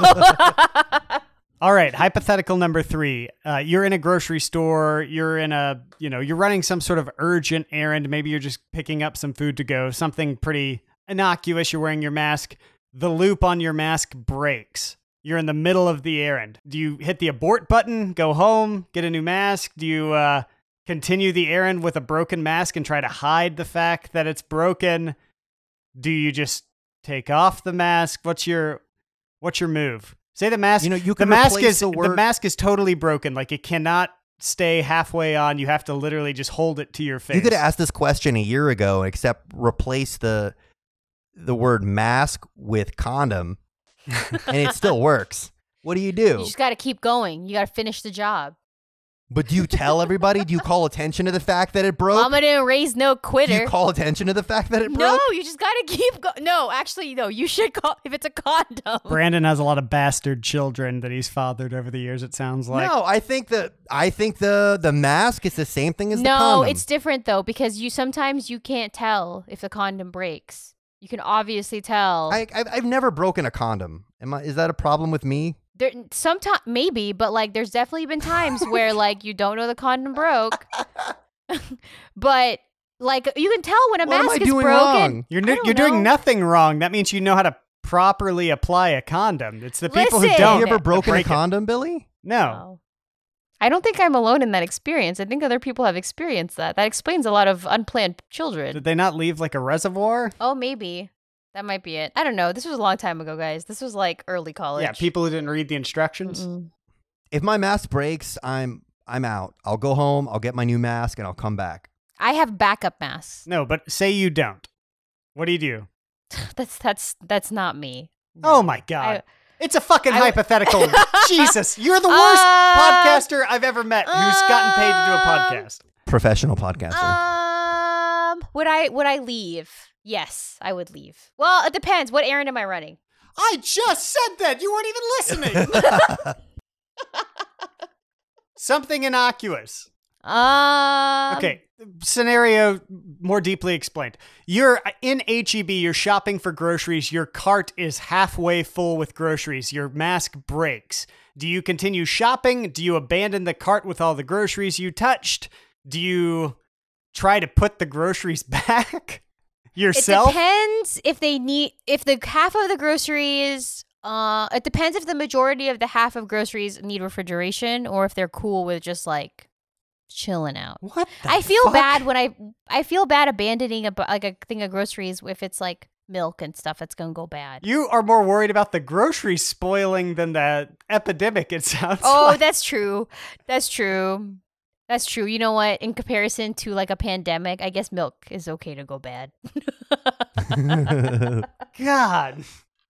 B: All right, hypothetical number three. Uh, you're in a grocery store. You're in a, you know, you're running some sort of urgent errand. Maybe you're just picking up some food to go. Something pretty innocuous. You're wearing your mask. The loop on your mask breaks. You're in the middle of the errand. Do you hit the abort button, go home, get a new mask? Do you uh, continue the errand with a broken mask and try to hide the fact that it's broken? Do you just take off the mask? What's your what's your move? Say the mask.
A: You know, you
B: the
A: can
B: mask
A: replace
B: is
A: the word-
B: mask is totally broken. Like it cannot stay halfway on. You have to literally just hold it to your face.
A: You could have asked this question a year ago, except replace the the word mask with condom, and it still works. What do you do?
C: You just got to keep going. You got to finish the job.
A: But do you tell everybody? Do you call attention to the fact that it broke?
C: Mama didn't raise no
A: do
C: quitter.
A: you call attention to the fact that it
C: no,
A: broke?
C: you just got to keep going. No, actually, no, you should call if it's a condom.
B: Brandon has a lot of bastard children that he's fathered over the years. It sounds like.
A: No, I think the I think the the mask is the same thing as the
C: No,
A: condom.
C: it's different though because you sometimes you can't tell if the condom breaks. You can obviously tell.
A: I I've, I've never broken a condom. Am I? Is that a problem with me?
C: There, sometimes maybe, but like, there's definitely been times where like you don't know the condom broke, but like you can tell when a
A: What am
C: mask
A: I
C: is
A: doing
C: broken.
A: wrong?
B: You're
C: I
B: no,
C: don't
B: you're doing
C: know.
B: nothing wrong. That means you know how to properly apply a condom. It's the people who
C: Listen.
B: don't.
A: Have you ever
C: that
A: broken a
B: break it.
A: condom, Billy?
B: No.
C: I don't think I'm alone in that experience. I think other people have experienced that. That explains a lot of unplanned children.
B: Did they not leave like a reservoir?
C: Oh, maybe. That might be it. I don't know. This was a long time ago, guys. This was like early college.
B: Yeah, people who didn't read the instructions.
C: Mm-mm.
A: If my mask breaks, I'm I'm out. I'll go home, I'll get my new mask, and I'll come back.
C: I have backup masks.
B: No, but say you don't. What do you do?
C: That's that's that's not me.
B: Oh my God.
C: I-
B: It's a fucking
C: I-
B: hypothetical. Jesus, you're the worst
C: Uh,
B: podcaster I've ever met who's gotten paid to do a
C: um,
B: podcast.
A: Professional podcaster.
C: Um, would I would I leave? Yes, I would leave. Well, it depends. What errand am I running?
B: I just said that. You weren't even listening. Something innocuous.
C: Um.
B: Okay, scenario more deeply explained. You're in H E B, you're shopping for groceries, your cart is halfway full with groceries, your mask breaks. Do you continue shopping? Do you abandon the cart with all the groceries you touched? Do you try to put the groceries back yourself?
C: It depends if they need if the half of the groceries. Uh, it depends if the majority of the half of groceries need refrigeration or if they're cool with just like chilling out.
B: What the
C: I feel
B: fuck?
C: bad when I I feel bad abandoning a bu- like a thing of groceries if it's like milk and stuff that's gonna go bad.
B: You are more worried about the groceries spoiling than the epidemic, it sounds
C: Oh,
B: like.
C: that's true. That's true. That's true. You know what? In comparison to like a pandemic, I guess milk is okay to go bad.
B: God.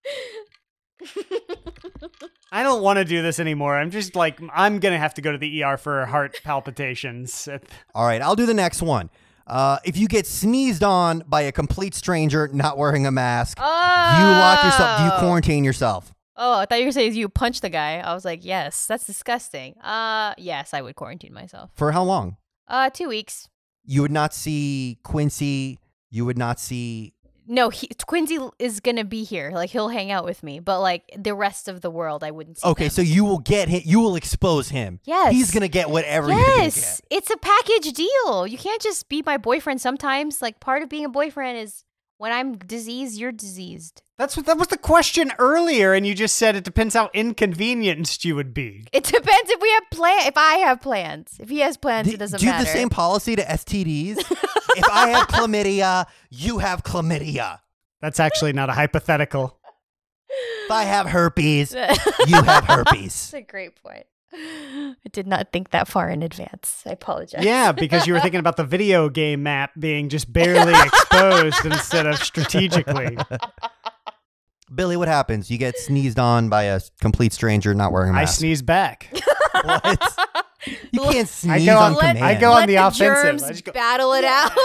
B: I don't want to do this anymore. I'm just like, I'm going to have to go to the E R for heart palpitations.
A: All right, I'll do the next one. Uh, if you get sneezed on by a complete stranger not wearing a mask,
C: Oh.
A: do you lock yourself? Do you quarantine yourself?
C: Oh, I thought you were saying you punch the guy. I was like, yes, that's disgusting. Uh, yes, I would quarantine myself.
A: For how long?
C: Uh, two weeks.
A: You would not see Quincy. You would not see.
C: No, he, Quincy is gonna be here. Like he'll hang out with me, but like the rest of the world, I wouldn't see.
A: Okay,
C: them.
A: so you will get him. You will expose him.
C: Yes.
A: He's gonna get whatever you're gonna
C: yes,
A: get.
C: it's a package deal. You can't just be my boyfriend. Sometimes, like part of being a boyfriend is when I'm diseased, you're diseased.
B: That's what that was the question earlier, and you just said it depends how inconvenienced you would be.
C: It depends if we have plan. If I have plans, if he has plans,
A: Do,
C: it doesn't
A: do you
C: matter.
A: have the same policy to S T Ds? If I have chlamydia, you have chlamydia.
B: That's actually not a hypothetical.
A: If I have herpes, you have herpes.
C: That's a great point. I did not think that far in advance. I apologize.
B: Yeah, because you were thinking about the video game map being just barely exposed instead of strategically.
A: Billy, what happens? You get sneezed on by a complete stranger not wearing a
B: I
A: mask.
B: sneeze back.
A: What? You can't sneeze
B: go
A: on
B: on-
A: command.
B: I go on
C: Let
B: the
C: the
B: offensive.
C: germs
B: I just go-
C: battle it out.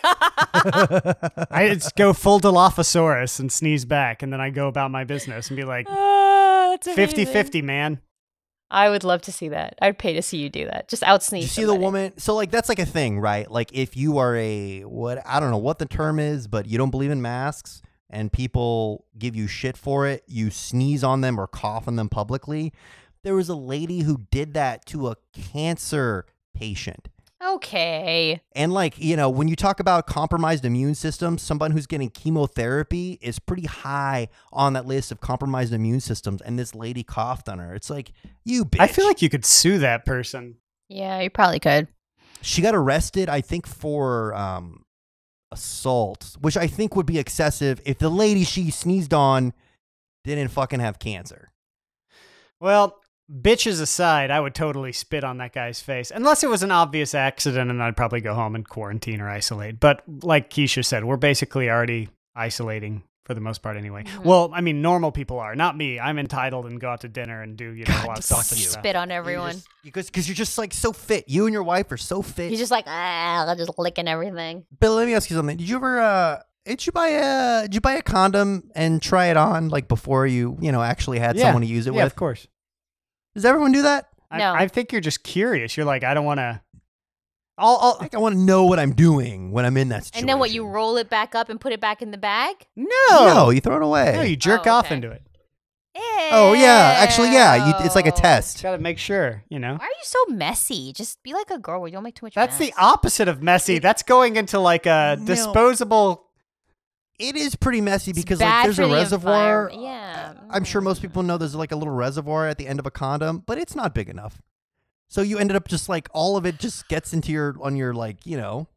B: I just go full Dilophosaurus and sneeze back, and then I go about my business and be like,
C: Ah, that's amazing.
B: fifty-fifty, man.
C: I would love to see that. I'd pay to see you do that. Just out
A: Did
C: sneeze.
A: you see the woman? So, like, that's like a thing, right? Like, if you are a, what, I don't know what the term is, but you don't believe in masks and people give you shit for it, you sneeze on them or cough on them publicly. There was a lady who did that to a cancer patient.
C: Okay.
A: And like, you know, when you talk about compromised immune systems, someone who's getting chemotherapy is pretty high on that list of compromised immune systems. And this lady coughed on her. It's like, you bitch.
B: I feel like you could sue that person.
C: Yeah, you probably could.
A: She got arrested, I think, for um, assault, which I think would be excessive if the lady she sneezed on didn't fucking have cancer.
B: Well, bitches aside, I would totally spit on that guy's face. Unless it was an obvious accident, and I'd probably go home and quarantine or isolate. But like Keisha said, we're basically already isolating for the most part anyway.
C: Mhm.
B: Well, I mean, normal people are. Not me. I'm entitled and go out to dinner and do, you know, a lot of
C: Just
B: stuff.
A: you.
C: spit on everyone.
A: Because because you're just like so fit. You and your wife are so fit.
C: He's just like, ah, just licking everything.
A: Bill, let me ask you something. Did you ever uh did you buy a did you buy a condom and try it on like before you, you know, actually had
B: Yeah.
A: someone to use it
B: Yeah,
A: with?
B: of course.
A: Does everyone do that?
C: No.
B: I, I think you're just curious. You're like, I don't want to. I'll, I'll
A: Like I want to know what I'm doing when I'm in that situation.
C: And then what? You roll it back up and put it back in the bag?
B: no,
A: No, you throw it away.
B: no, you jerk
C: Oh,
B: off
C: okay.
B: into it.
A: Oh yeah, actually yeah, you, it's like a
C: Ew.
A: test.
B: Got to make sure, you know.
C: Why are you so messy? Just be like a girl where you don't make too much
B: That's
C: mess.
B: the opposite of messy. That's going into like a
A: No.
B: disposable.
A: It is pretty messy
C: It's
A: because like
C: bad
A: there's
C: for
A: a
C: the
A: reservoir.
C: environment. Yeah.
A: I'm sure most people know there's like a little reservoir at the end of a condom, but it's not big enough. So you ended up just like all of it just gets into your on your like you know.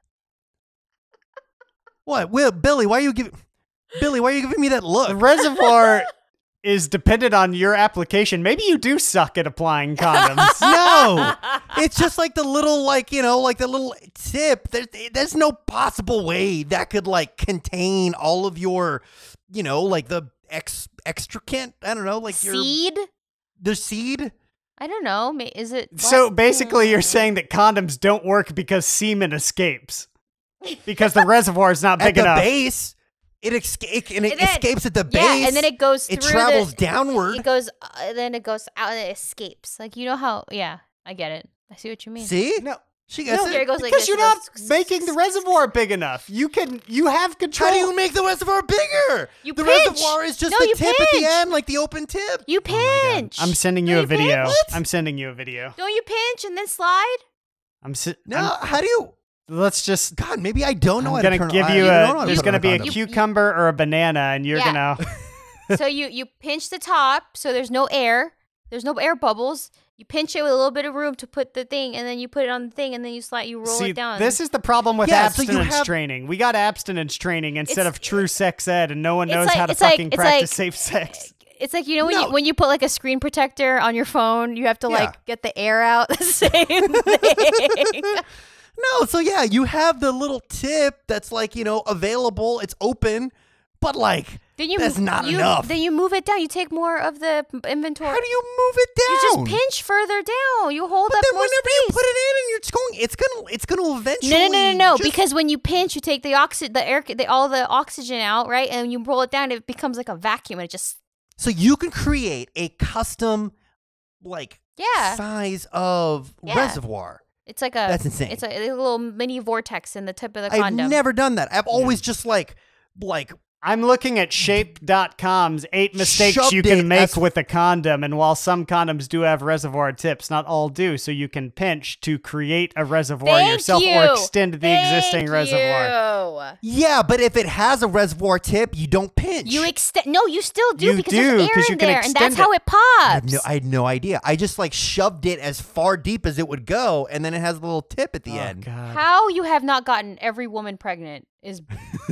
A: What? Will Billy? Why are you giving Billy? Why are you giving me that look?
B: The reservoir is dependent on your application. Maybe you do suck at applying condoms.
A: No, it's just like the little, like, you know, like the little tip. There's, there's no possible way that could like contain all of your, you know, like the ex extricant. I don't know, like your
C: Seed?
A: the seed.
C: I don't know. Ma- Is it?
B: So
C: what?
B: basically, you're
C: Hmm.
B: saying that condoms don't work because semen escapes. Because the reservoir is not
A: At
B: big
A: the
B: enough.
A: base, it, esca- and it
C: And then-
A: escapes at the base.
C: Yeah, and then it goes through
A: it travels
C: the,
A: downward.
C: It goes, uh, and then it goes out and it escapes. Like, you know how, yeah, I get it. I see what you mean.
A: See?
B: No.
A: She gets
C: No, here
A: it.
C: it goes like
B: Because
C: this.
B: you're
C: It
B: not
C: goes-
B: making the reservoir big enough. You can, you have control.
A: How do you make the reservoir bigger?
C: You
A: the
C: pinch.
A: reservoir is just
C: No,
A: the
C: you
A: tip at the
C: pinch.
A: end, like the open tip.
C: You
B: Oh my God.
C: pinch.
B: I'm sending
C: No,
B: you a
C: you pinch.
B: video.
A: What?
B: I'm sending you a video.
C: Don't you pinch and then slide?
B: I'm, si-
A: No,
B: I'm
A: how do you?
B: let's just
A: God, maybe I don't know
B: I'm
A: how
B: gonna
A: to turn
B: give
A: I-
B: you
A: I don't know how
B: a.
A: to
B: There's
A: put
B: gonna
A: on
B: be a
A: condom.
B: cucumber or a banana, and you're
C: Yeah.
B: gonna.
C: So you you pinch the top, so there's no air. There's no air bubbles. You pinch it with a little bit of room to put the thing, and then you put it on the thing, and then you slide, you roll
B: See,
C: it down.
B: this is the problem with
A: Yeah, so you
B: abstinence
A: have-
B: training. We got abstinence training instead
C: It's-
B: of true sex ed, and no one
C: it's
B: knows
C: like-
B: how to
C: it's like-
B: fucking
C: it's
B: practice
C: like-
B: safe sex.
C: It's like, you know when
A: No.
C: you when you put like a screen protector on your phone, you have to
A: Yeah.
C: like get the air out. The same thing.
A: No, so yeah, you have the little tip that's like, you know, available. It's open, but like,
C: Then you
A: that's not
C: you,
A: enough.
C: Then you move it down. You take more of the inventory.
A: How do you move it down?
C: You just pinch further down. You hold
A: But
C: up
A: then
C: more
A: whenever
C: space.
A: you put it in and you're just going, it's gonna, it's gonna eventually.
C: No, no, no, no, no.
A: just-
C: Because when you pinch, you take the oxy, the air, the, all the oxygen out, right? And you roll it down, it becomes like a vacuum, and it just
A: so you can create a custom, like,
C: yeah.
A: size of
C: Yeah.
A: reservoir.
C: It's like a
A: That's insane.
C: It's a, a little mini vortex in the tip of the
A: I've
C: condom.
A: never done that. I've always just like, like.
B: I'm looking at shape dot com's eight mistakes
A: Shoved
B: you
A: it
B: can make
A: as-
B: with a condom, and while some condoms do have reservoir tips, not all do. So you can pinch to create a reservoir
C: Thank
B: yourself
C: you.
B: or extend the
C: Thank
B: existing reservoir.
C: you.
A: Yeah, but if it has a reservoir tip, you don't pinch.
C: You extend. No, you still do
B: You
C: because
B: do,
C: there's air
B: 'cause you
C: in
B: can
C: there, and that's
B: extend
C: how
B: it.
C: it
A: I have
C: pops.
A: no, I had no idea. I just like shoved it as far deep as it would go, and then it has a little tip at the
B: Oh,
A: end.
B: God.
C: How you have not gotten every woman pregnant is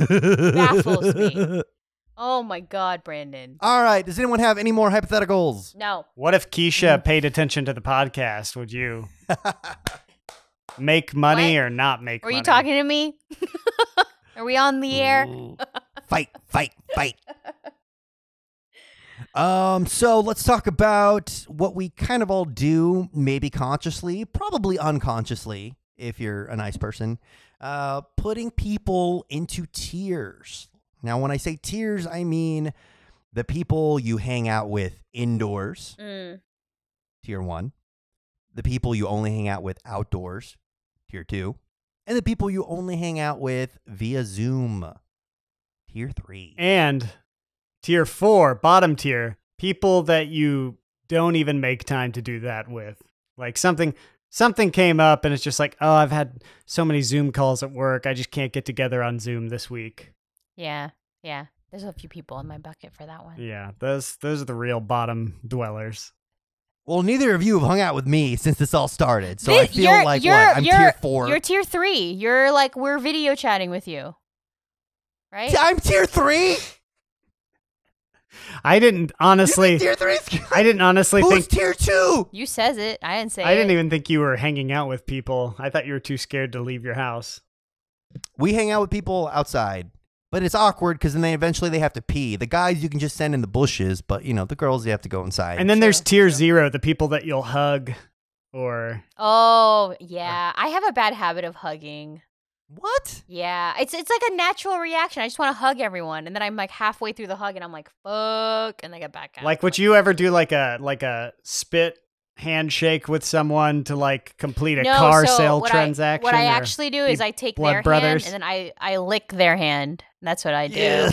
C: baffles me. Oh my God, Brandon.
A: All right. Does anyone have any more hypotheticals?
C: No.
B: What if Keisha paid attention to the podcast? Would you make money
C: What?
B: or not make
C: Were
B: money?
C: you talking to me? Are we on the air?
A: Fight, fight, fight. Um, so let's talk about what we kind of all do, maybe consciously, probably unconsciously, if you're a nice person. Uh, putting people into tiers. Now, when I say tiers, I mean the people you hang out with indoors,
C: Mm.
A: tier one, the people you only hang out with outdoors, tier two, and the people you only hang out with via Zoom, tier three.
B: And tier four, bottom tier, people that you don't even make time to do that with. Like something something came up and it's just like, oh, I've had so many Zoom calls at work. I just can't get together on Zoom this week.
C: Yeah. Yeah. There's a few people in my bucket for that one.
B: Yeah, those those are the real bottom dwellers.
A: Well, neither of you have hung out with me since this all started, so
C: Thi-
A: I feel
C: you're-
A: like
C: you're-
A: what? I'm
C: you're-
A: tier four.
C: You're tier three. You're like, we're video chatting with you. Right?
A: I'm tier three.
B: I didn't honestly
A: tier three.
B: I didn't honestly
A: Who's
B: think
A: tier two?
C: You says it. I didn't say
B: I didn't
C: it.
B: even think you were hanging out with people. I thought you were too scared to leave your house.
A: We hang out with people outside, but it's awkward because then they eventually they have to pee. The guys you can just send in the bushes, but you know the girls you have to go inside.
B: And then
C: True,
B: there's tier
C: true.
B: zero, the people that you'll hug or
C: Oh, yeah. I have a bad habit of hugging.
A: what?
C: Yeah. It's it's like a natural reaction. I just want to hug everyone. And then I'm like halfway through the hug and I'm like, fuck. And I get back out.
B: like would you ever do like a like a spit handshake with someone to like complete a
C: No,
B: car
C: so
B: sale
C: what
B: transaction?
C: I, what I
B: or
C: actually do is
B: be
C: I take
B: blood
C: their
B: brothers?
C: hand and then I, I lick their hand. That's what I do.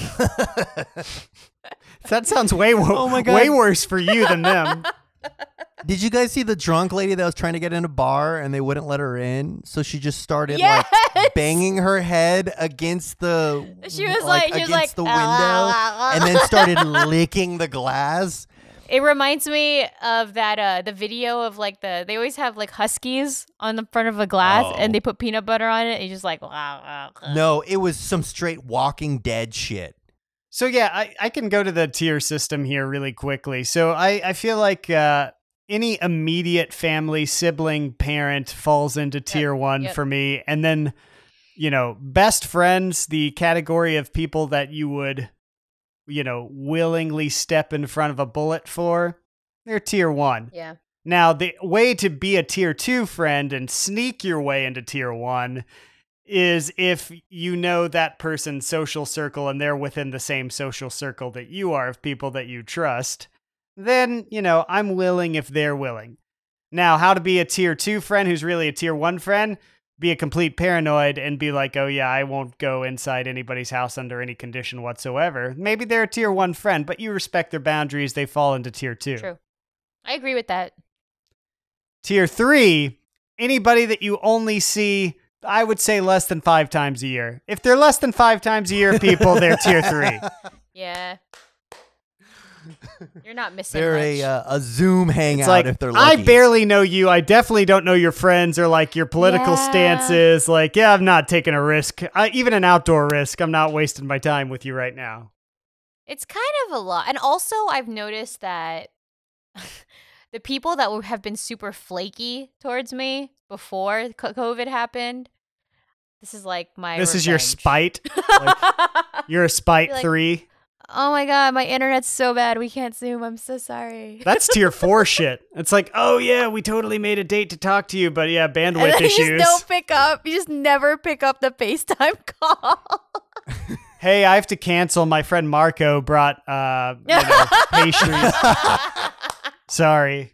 B: that sounds way wo-
A: Oh my God.
B: way worse for you than them.
A: Did you guys see the drunk lady that was trying to get in a bar and they wouldn't let her in? So she just started
C: Yes!
A: like banging her head against the
C: She was like, she was
A: against
C: like,
A: the window
C: "Ah, ah, ah."
A: and then started licking the glass.
C: It reminds me of that uh the video of like the they always have like huskies on the front of a glass
A: Oh.
C: and they put peanut butter on it and you're just like wow, wow.
A: No, it was some straight Walking Dead shit.
B: So yeah, I, I can go to the tier system here really quickly. So I, I feel like uh, any immediate family, sibling, parent falls into tier one
C: yep.
B: for me. And then, you know, best friends, the category of people that you would, you know, willingly step in front of a bullet for, they're tier one.
C: Yeah.
B: Now, the way to be a tier two friend and sneak your way into tier one is if you know that person's social circle and they're within the same social circle that you are of people that you trust, then, you know, I'm willing if they're willing. Now, how to be a tier two friend who's really a tier one friend? Be a complete paranoid and be like, oh yeah, I won't go inside anybody's house under any condition whatsoever. Maybe they're a tier one friend, but you respect their boundaries. They fall into tier two.
C: True. I agree with that.
B: Tier three, anybody that you only see, I would say less than five times a year. If they're less than five times a year people, they're tier three.
C: Yeah. You're not missing
A: They're
C: much.
A: a uh, a Zoom hangout
B: It's like,
A: if they're
B: I
A: lucky.
B: barely know you. I definitely don't know your friends or like your political
C: Yeah.
B: stances. Like, yeah, I'm not taking a risk. I, even an outdoor risk. I'm not wasting my time with you right now.
C: It's kind of a lot. And also, I've noticed that the people that have been super flaky towards me before co- COVID happened, this is like my
B: This is your
C: revenge.
B: spite. Like, you're a spite
C: Like-
B: three.
C: Oh my god, my internet's so bad. We can't Zoom. I'm so sorry.
B: That's tier four shit. It's like, oh yeah, we totally made a date to talk to you, but yeah,
C: And
B: bandwidth
C: then you
B: issues.
C: just don't pick up. You just never pick up the FaceTime call.
B: Hey, I have to cancel. My friend Marco brought uh, you know, pastries. Sorry.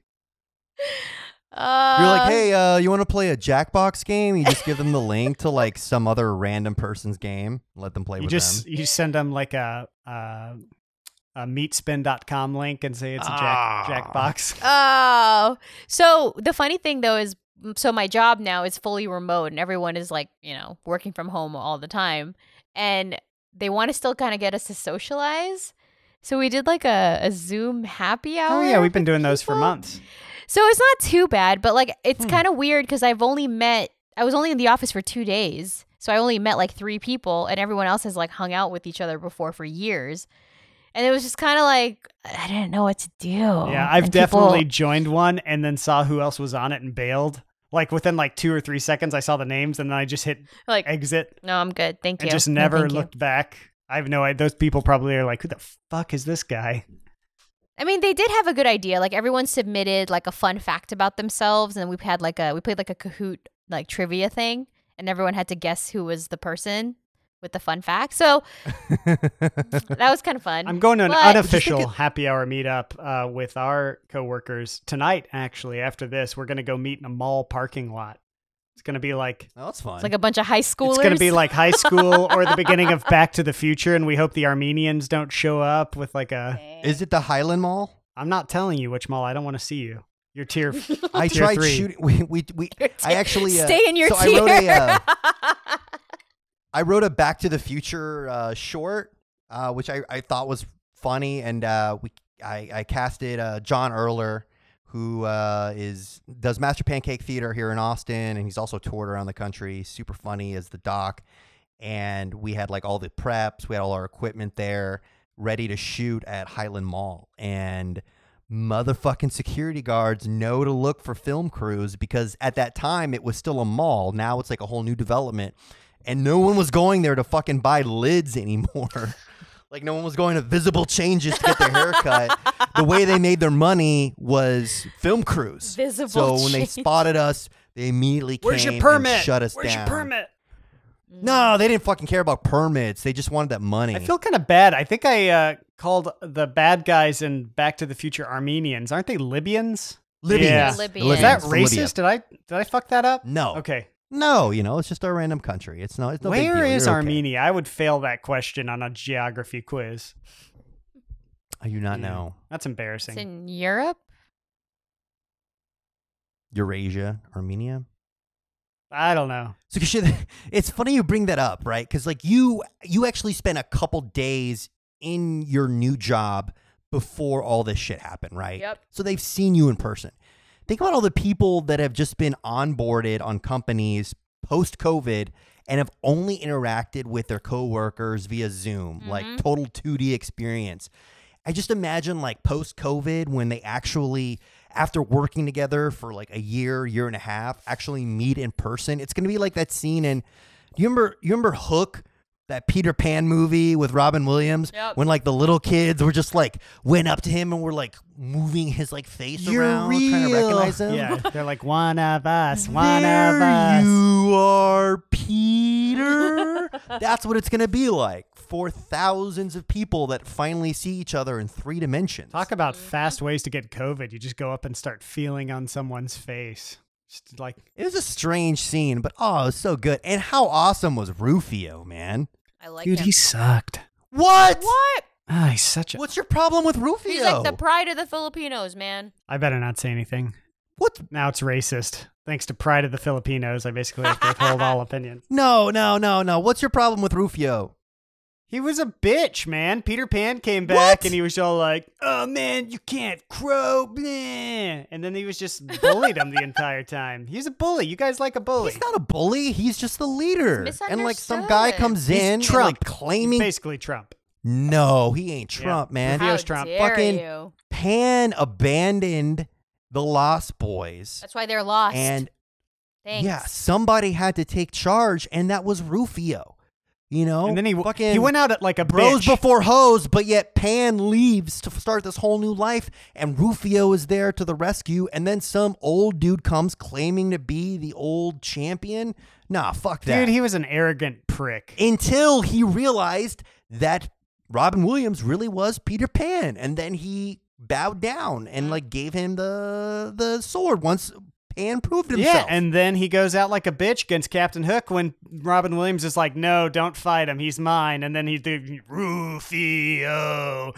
C: Uh,
A: You're like, hey, uh, you want to play a Jackbox game? You just give them the link to like some other random person's game. Let them play
B: You
A: with
B: just
A: them.
B: you send them like a a, a meatspin dot com link and say it's a
A: Ah.
B: Jack Jackbox.
C: Oh, so the funny thing though is, so my job now is fully remote, and everyone is like, you know, working from home all the time, and they want to still kind of get us to socialize. So we did like a, a Zoom happy hour.
B: Oh yeah, we've been
C: with
B: doing those for
C: people.
B: months.
C: So it's not too bad, but like it's
A: Hmm.
C: kind of weird because I've only met, I was only in the office for two days. So I only met like three people, and everyone else has like hung out with each other before for years. And it was just kind of like, I didn't know what to do.
B: Yeah, I've
C: And
B: definitely
C: people-
B: joined one and then saw who else was on it and bailed. Like within like two or three seconds, I saw the names and then I just hit
C: like,
B: exit
C: no, I'm good. Thank you.
B: and just
C: No,
B: never
C: thank you.
B: looked back. I have no idea. Those people probably are like, who the fuck is this guy?
C: I mean, they did have a good idea. Like everyone submitted like a fun fact about themselves, and we had like a we played like a Kahoot like trivia thing, and everyone had to guess who was the person with the fun fact. So that was kind of fun.
B: I'm going to an
C: But-
B: unofficial
A: Just think
B: happy hour meetup uh, with our coworkers tonight. Actually, after this, we're going to go meet in a mall parking lot. It's going to be like
A: Oh, that's fun.
C: It's like a bunch of high schoolers.
B: it's going to be like high school or the beginning of Back to the Future, and we hope the Armenians don't show up with like a.
A: Is it the Highland Mall?
B: I'm not telling you which mall. I don't want to see you. Your tier.
A: I
B: Tier
A: tried
B: three.
A: shooting. We we, we I actually uh,
C: stay in your
A: so
C: tier.
A: I wrote a uh, I wrote a Back to the Future uh, short, uh, which I, I thought was funny, and uh, we I, I casted uh, John Erler, who uh, is does Master Pancake Theater here in Austin, and he's also toured around the country. He's super funny as the Doc, and we had like all the preps, we had all our equipment there, ready to shoot at Highland Mall, and motherfucking security guards know to look for film crews because at that time it was still a mall. Now it's like a whole new development, and no one was going there to fucking buy lids anymore. Like no one was going to Visible Changes to get their haircut. The way they made their money was film crews.
C: Visible
A: So when they
C: Change.
A: spotted us, they immediately came
B: Where's your permit?
A: and shut us
B: Where's
A: down.
B: your permit?
A: No, they didn't fucking care about permits. They just wanted that money.
B: I feel kind of bad. I think I uh, called the bad guys in Back to the Future Armenians. Aren't they Libyans?
A: Libyans.
B: Yeah.
C: Libyans.
B: Is that
A: From Libya.
B: racist? Did I did I fuck that up?
A: No.
B: Okay.
A: No, you know, it's just a random country. It's not. It's no big
B: Where
A: deal.
B: is
A: You're okay.
B: Armenia? I would fail that question on a geography quiz.
A: I do not
B: Yeah.
A: know.
B: That's
C: It's
B: embarrassing.
C: in Europe.
A: Eurasia, Armenia.
B: I don't know.
A: So Kashid, it's funny you bring that up, right? Because like you, you actually spent a couple days in your new job before all this shit happened, right?
C: Yep.
A: So they've seen you in person. Think about all the people that have just been onboarded on companies post-COVID and have only interacted with their coworkers via Zoom,
C: Mm-hmm.
A: like total two D experience. I just imagine like post-COVID when they actually, after working together for like a year, year and a half, actually meet in person. It's going to be like that scene in, do you remember, you remember Hook? That Peter Pan movie with Robin Williams,
C: Yep.
A: when like the little kids were just like went up to him and were like moving his like face
B: You're
A: around, trying to
B: real.
A: recognize him.
B: Yeah, they're like, one of us, one
A: there
B: of us.
A: you are, Peter. That's what it's gonna be like for thousands of people that finally see each other in three dimensions.
B: Talk about fast ways to get COVID. You just go up and start feeling on someone's face. Just like,
A: It was a strange scene, but oh, it was so good. And how awesome was Rufio, man?
C: I like
B: dude,
C: him.
B: he sucked.
A: What?
C: What?
B: Ah, he's such a.
A: What's your problem with Rufio?
C: He's like the pride of the Filipinos, man.
B: I better not say anything.
A: What?
B: Now it's racist. Thanks to Pride of the Filipinos, I basically have to withhold all opinions.
A: No, no, no, no. What's your problem with Rufio?
B: He was a bitch, man. Peter Pan came back
A: What?
B: and he was all like, oh man, you can't crow. Bleh. And then he was just bullied him the entire time. He's a bully. You guys like a bully.
A: He's not a bully. He's just the leader.
C: He's
A: And like some guy
C: misunderstood.
A: comes
B: He's
A: in and,
B: Trump.
A: like claiming.
B: He's basically Trump.
A: No, he ain't Trump,
B: Yeah.
A: man.
B: Rufio-
C: How
B: Rufio's Trump.
C: dare
A: Fucking-
C: you?
A: Pan abandoned the Lost Boys.
C: That's why they're lost.
A: And
C: Thanks.
A: yeah, somebody had to take charge, and that was Rufio. You know?
B: And then he
A: fucking
B: he went out at like a
A: bros
B: bitch.
A: before hoes, but yet Pan leaves to start this whole new life, and Rufio is there to the rescue, and then some old dude comes claiming to be the old champion. Nah, fuck that.
B: Dude, he was an arrogant prick.
A: Until he realized that Robin Williams really was Peter Pan, and then he bowed down and like gave him the the sword once Pan proved himself.
B: Yeah, and then he goes out like a bitch against Captain Hook when Robin Williams is like, no, don't fight him. He's mine. And then he do Rufio,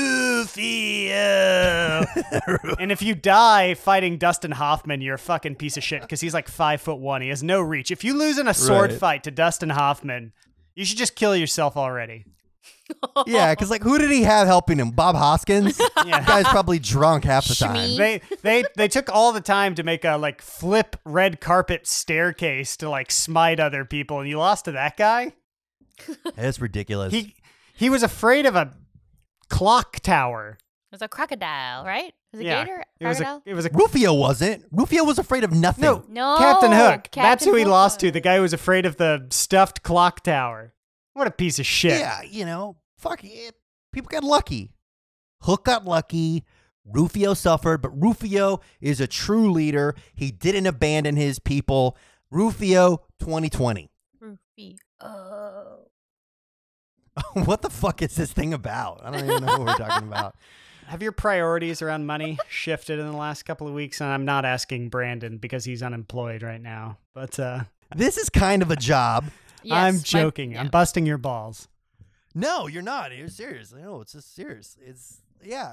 B: Rufio. And if you die fighting Dustin Hoffman, you're a fucking piece of shit because he's like five foot one. He has no reach. If you lose in a sword
A: Right.
B: fight to Dustin Hoffman, you should just kill yourself already.
A: yeah, because like who did he have helping him? Bob Hoskins.
B: Yeah.
A: That guy's probably drunk half the time.
C: Shmee.
B: They they they took all the time to make a like flip red carpet staircase to like smite other people, and you lost to that guy.
A: It's ridiculous.
B: He he was afraid of a clock tower.
C: It was a crocodile, right? Was it
B: yeah,
C: gator?
B: it was a
C: Crocodile?
B: it was a
A: Rufio wasn't. Rufio was afraid of nothing.
B: no
C: No,
B: Captain Hook. That's
C: Captain
B: who he
C: Hook.
B: lost to. The guy who was afraid of the stuffed clock tower. What a piece of shit.
A: Yeah, you know, fuck it. People got lucky. Hook got lucky. Rufio suffered, but Rufio is a true leader. He didn't abandon his people. Rufio twenty twenty.
C: Rufio. Oh.
A: What the fuck is this thing about? I don't even know what we're talking about.
B: Have your priorities around money shifted in the last couple of weeks? And I'm not asking Brandon because he's unemployed right now. But uh,
A: This is kind of a job.
C: Yes,
B: I'm
C: my-
B: joking.
C: yeah.
B: I'm busting your balls.
A: No, you're not. You're serious. No, it's just serious. It's, yeah.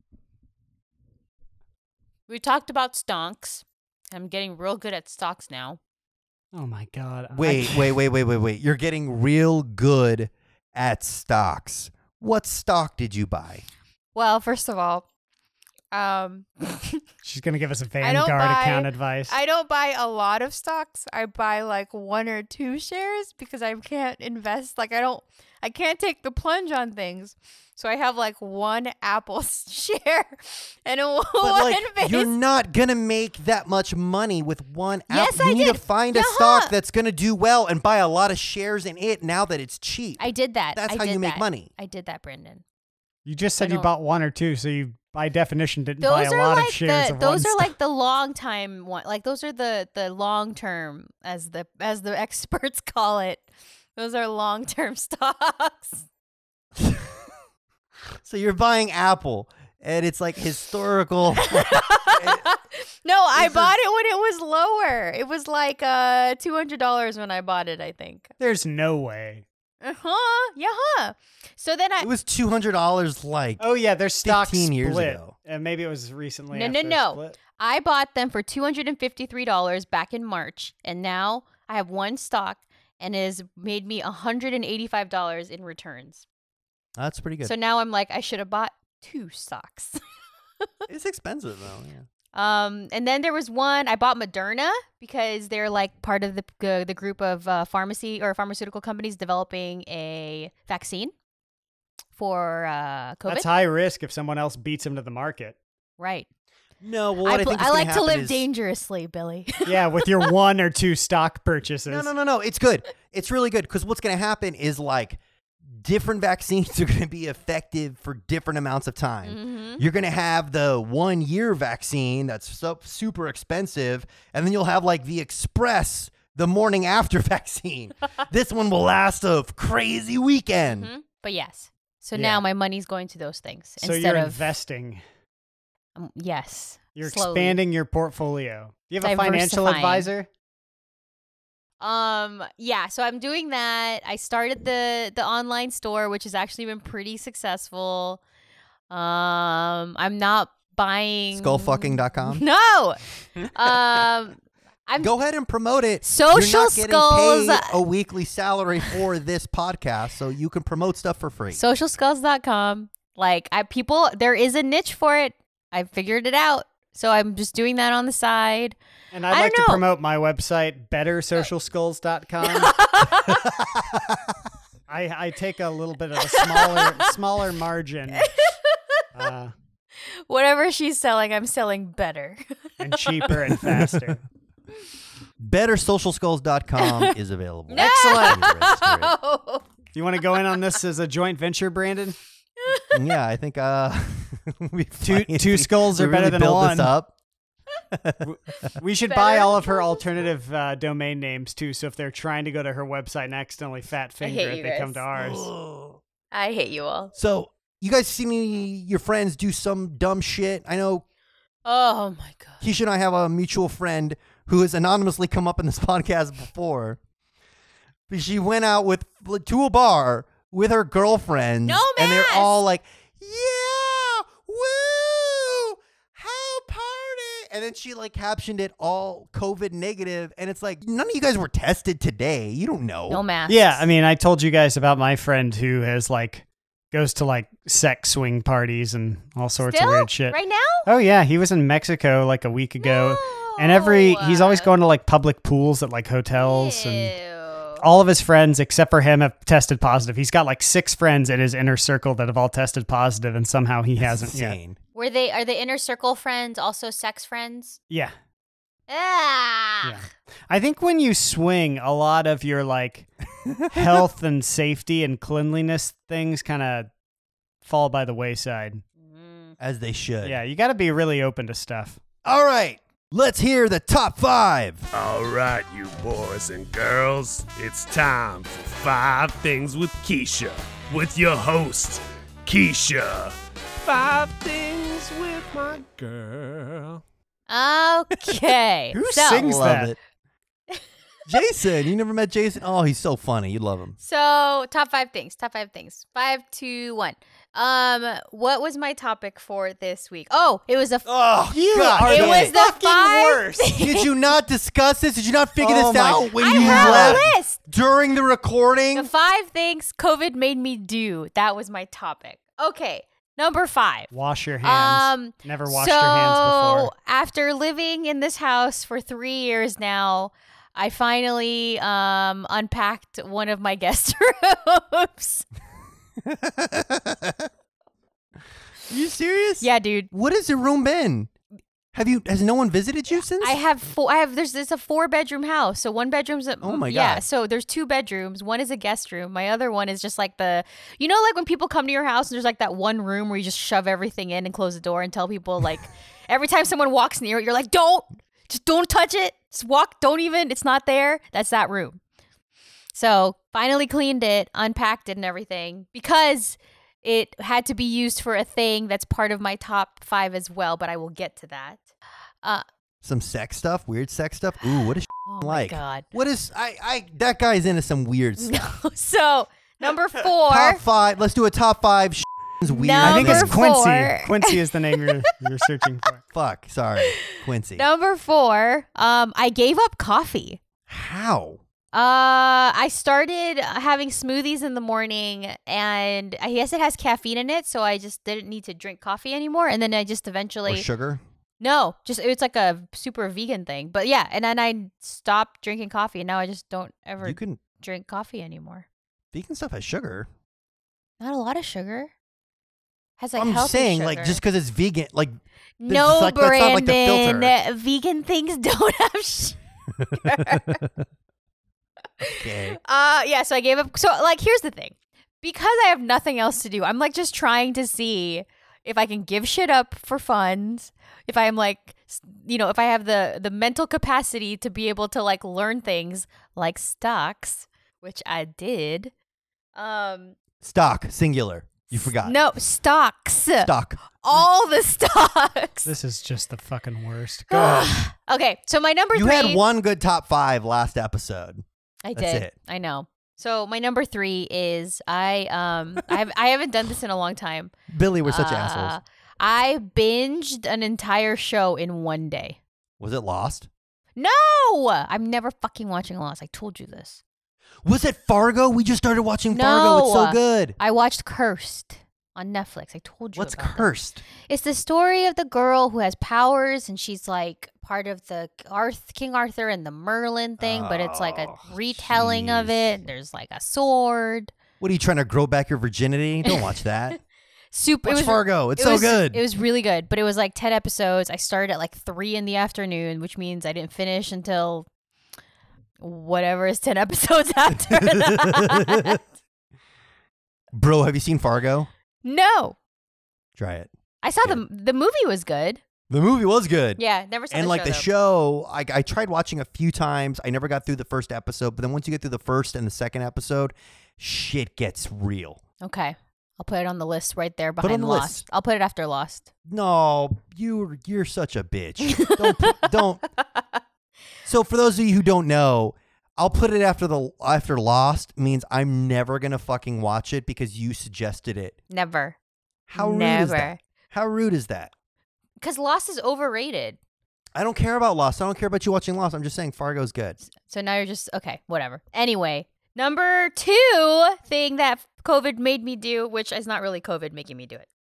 C: We talked about stonks. I'm getting real good at stocks now.
B: Oh my god. I
A: Wait,
B: can't-
A: wait, wait, wait, wait, wait. You're getting real good at stocks. What stock did you buy?
C: Well, first of all, um,
B: She's gonna give us a
C: I don't
B: Vanguard
C: buy-
B: account advice.
C: I don't buy a lot of stocks. I buy like one or two shares because I can't invest. Like I don't, I can't take the plunge on things. So I have like one Apple share and a
A: But
C: one
A: like,
C: base.
A: you're not gonna make that much money with one app.
C: Yes,
A: you
C: I
A: need
C: did.
A: to find a
C: Yeah-huh.
A: stock that's gonna do well and buy a lot of shares in it now that it's cheap.
C: I did that.
A: That's
C: I
A: how
C: did
A: you make
C: that.
A: money.
C: I did that, Brendan.
B: You just
C: I
B: said you
C: don't-
B: bought one or two, so you, by definition, didn't buy
C: Those
B: a
C: are
B: lot
C: like
B: of shares
C: the
B: of
C: those
B: one
C: are
B: stock.
C: like the long time one. Like those are the the long term as the as the experts call it. Those are long term stocks.
A: So you're buying Apple, and it's like historical.
C: No, I
A: This is-
C: bought it when it was lower. It was like uh two hundred dollars when I bought it, I think.
B: There's no way.
C: Uh huh. Yeah. Huh. So then I
A: It was two hundred dollars. Like
B: Oh yeah, their stock
A: fifteen years
B: split.
A: ago.
B: And maybe it was recently.
C: No,
B: after
C: no,
B: it
C: no.
B: split.
C: I bought them for two hundred and fifty three dollars back in March, and now I have one stock, and it has made me one hundred and eighty five dollars in returns.
A: that's pretty good.
C: So now I'm like, I should have bought two stocks.
A: It's expensive though. Yeah.
C: Um, and then there was one I bought Moderna because they're like part of the uh, the group of uh, pharmacy or pharmaceutical companies developing a vaccine for uh, COVID.
B: That's high risk if someone else beats him to the market.
C: Right.
A: No, well, what I,
C: I, pl-
A: think is
C: I
A: gonna
C: like to
A: happen
C: live
A: is-
C: dangerously, Billy.
B: Yeah, with your one or two stock purchases.
A: No, no, no, no. It's good. It's really good because what's going to happen is like different vaccines are going to be effective for different amounts of time.
C: Mm-hmm.
A: You're going to have the one year vaccine that's so, super expensive, and then you'll have like the express, the morning after vaccine. This one will last a crazy weekend.
C: Mm-hmm. But yes. So
B: Yeah.
C: now my money's going to those things
B: So
C: instead
B: you're
C: of
B: investing.
C: um, yes.
B: You're
C: slowly.
B: expanding your portfolio. Do you have a financial
C: Diversifying.
B: advisor?
C: Um yeah, so I'm doing that. I started the the online store, which has actually been pretty successful. Um I'm not buying
A: skull fucking dot com.
C: No. Um I'm
A: Go ahead and promote it.
C: Social
A: You're not getting
C: Skulls-
A: paid a weekly salary for this podcast, so you can promote stuff for free.
C: social skulls dot com. Like I people there is a niche for it. I figured it out. So I'm just doing that on the side.
B: And I'd
C: I
B: like to
C: don't know.
B: promote my website, better social skulls dot com. I, I take a little bit of a smaller smaller margin uh,
C: Whatever she's selling, I'm selling better.
B: and cheaper and faster.
A: better social skulls dot com is available.
C: No!
B: Excellent.
A: You register it.
C: Oh.
B: Do you want to go in on this as a joint venture, Brandon?
A: Yeah, I think uh, we
B: Two
A: finally-
B: two skulls
A: we
B: are better
A: really
B: than
A: built
B: one.
A: This up.
B: We should buy
C: Better.
B: all of her alternative uh, domain names too. So if they're trying to go to her website and accidentally fat finger
C: hate
B: it,
C: you
B: they come
C: guys.
B: to ours.
C: I hate you all.
A: So you guys see me, your friends do some dumb shit. I know
C: Oh my god.
A: Keisha and I have a mutual friend who has anonymously come up in this podcast before. But she went out with to a bar with her girlfriends,
C: No
A: and they're
C: mess!
A: all like, "Yeah, woo, how party!" And then she like captioned it all COVID negative, and it's like none of you guys were tested today. You don't know.
C: No masks.
B: Yeah, I mean, I told you guys about my friend who has like goes to like sex swing parties and all sorts
C: Still?
B: of weird shit.
C: Right now?
B: Oh yeah, he was in Mexico like a week ago, and every he's always going to like public pools at like hotels, and
C: Ew.
B: all of his friends except for him have tested positive. He's got like six friends in his inner circle that have all tested positive, and somehow he hasn't yet.
A: Insane.
C: Were they are the inner circle friends also sex friends?
B: Yeah.
C: Ah.
B: Yeah. I think when you swing, a lot of your like health and safety and cleanliness things kind of fall by the wayside.
C: Mm.
A: As they should.
B: Yeah, you got to be really open to stuff.
A: All right, let's hear the top five.
D: All right, you boys and girls, it's time for Five Things with Keisha, with your host, Keisha. Five Things with my girl.
C: Okay.
B: Who
C: so,
B: sings
A: Love
B: that?
A: it. Jason, you never met Jason? Oh, he's so funny. You love him.
C: So top five things. Top five things. Five, two, one. Um, what was my topic for this week? Oh, it was a. F-
A: Oh,
B: You
A: God.
B: are
C: it
B: the
C: was the
B: fucking
C: five.
B: worst.
A: Did you not discuss this? Did you not figure
B: Oh
A: this
B: my-
A: out when
C: I
A: you
C: have
A: left
C: a list.
A: during the recording?
C: The five things COVID made me do. That was my topic. Okay, number five.
B: Wash your hands.
C: Um,
B: Never washed
C: so
B: your hands before.
C: after living in this house for three years now, I finally um unpacked one of my guest rooms.
A: Are you serious?
C: Yeah, dude.
A: What has your room been? Have you? Has no one visited you since?
C: I have four. I have there's it's a four bedroom house. So one bedroom's a,
A: Oh my
C: yeah.
A: God.
C: So there's two bedrooms. One is a guest room. My other one is just like the you know like when people come to your house and there's like that one room where you just shove everything in and close the door and tell people like every time someone walks near it you're like don't just don't touch it. Just walk. Don't even. It's not there. That's that room. So finally cleaned it, unpacked it, and everything because it had to be used for a thing that's part of my top five as well. But I will get to that. Uh,
A: Some sex stuff, weird sex stuff. Ooh, what is
C: oh
A: like?
C: my god.
A: What is? I. I. That guy's into some weird stuff.
C: No. So number four.
A: Top five. Let's do a top five. Weird.
C: No.
B: I think it's
C: Number
B: Quincy.
C: four.
B: Quincy is the name you're, you're searching for.
A: Fuck. Sorry, Quincy.
C: Number four. Um, I gave up coffee.
A: How?
C: Uh, I started having smoothies in the morning, and I guess it has caffeine in it, so I just didn't need to drink coffee anymore. And then I just eventually
A: Or sugar?
C: no, just it's like a super vegan thing. But yeah, and then I stopped drinking coffee, and now I just don't ever
A: You can.
C: drink coffee anymore.
A: Vegan stuff has sugar.
C: Not a lot of sugar. Has like
A: I'm
C: healthy
A: saying,
C: sugar.
A: like, just because it's vegan, like,
C: no,
A: like- that's not like the
C: Brandon.
A: filter.
C: Vegan things don't have sugar.
A: okay.
C: Uh yeah, so I gave up. So like here's the thing. Because I have nothing else to do, I'm like just trying to see if I can give shit up for funds, if I am like s- you know, if I have the the mental capacity to be able to like learn things like stocks, which I did. Um
A: Stock, singular. You forgot.
C: No, stocks.
A: Stock.
C: All the stocks.
B: This is just the fucking worst. Go ahead.
C: Okay, so my number
A: You
C: three
A: had one good top five last episode.
C: I
A: That's
C: did.
A: it.
C: I know. So my number three is I um I have I haven't done this in a long time.
A: Billy, we're such
C: Uh,
A: assholes.
C: I binged an entire show in one day.
A: Was it Lost?
C: No, I'm never fucking watching Lost. I told you this.
A: Was it Fargo? We just started watching Fargo. It's so
C: No.
A: good.
C: I watched Cursed on Netflix. I told you.
A: What's
C: about that.
A: Cursed?
C: It's the story of the girl who has powers, and she's like part of the Arth- King Arthur and the Merlin thing, but it's like a
A: Oh,
C: retelling of
A: jeez.
C: it. There's like a sword.
A: What are you trying to grow back your virginity? Don't watch that.
C: Super.
A: Watch
C: it was
A: Fargo. It's
C: it
A: so
C: was-
A: good.
C: It was really good, but it was like ten episodes. I started at like three in the afternoon, which means I didn't finish until whatever is ten episodes after that.
A: Bro, have you seen Fargo?
C: No,
A: Try it.
C: I saw the the movie was good.
A: The movie was good.
C: Yeah, never saw
A: And
C: the
A: like
C: show,
A: the
C: though.
A: show, I, I tried watching a few times. I never got through the first episode, but then once you get through the first and the second episode, shit gets real.
C: Okay, I'll put it on the list right there
A: Put it on
C: behind
A: the
C: Lost.
A: list.
C: I'll put it after Lost.
A: No, you you're such a bitch. Don't put, don't. So for those of you who don't know, I'll put it after the after Lost means I'm never gonna fucking watch it because you suggested it.
C: Never.
A: How rude
C: Never.
A: is that? How rude is that?
C: Because Lost is overrated.
A: I don't care about Lost. I don't care about you watching Lost. I'm just saying Fargo's good.
C: So now you're just okay, whatever. Anyway, number two thing that COVID made me do, which is not really COVID making me do it.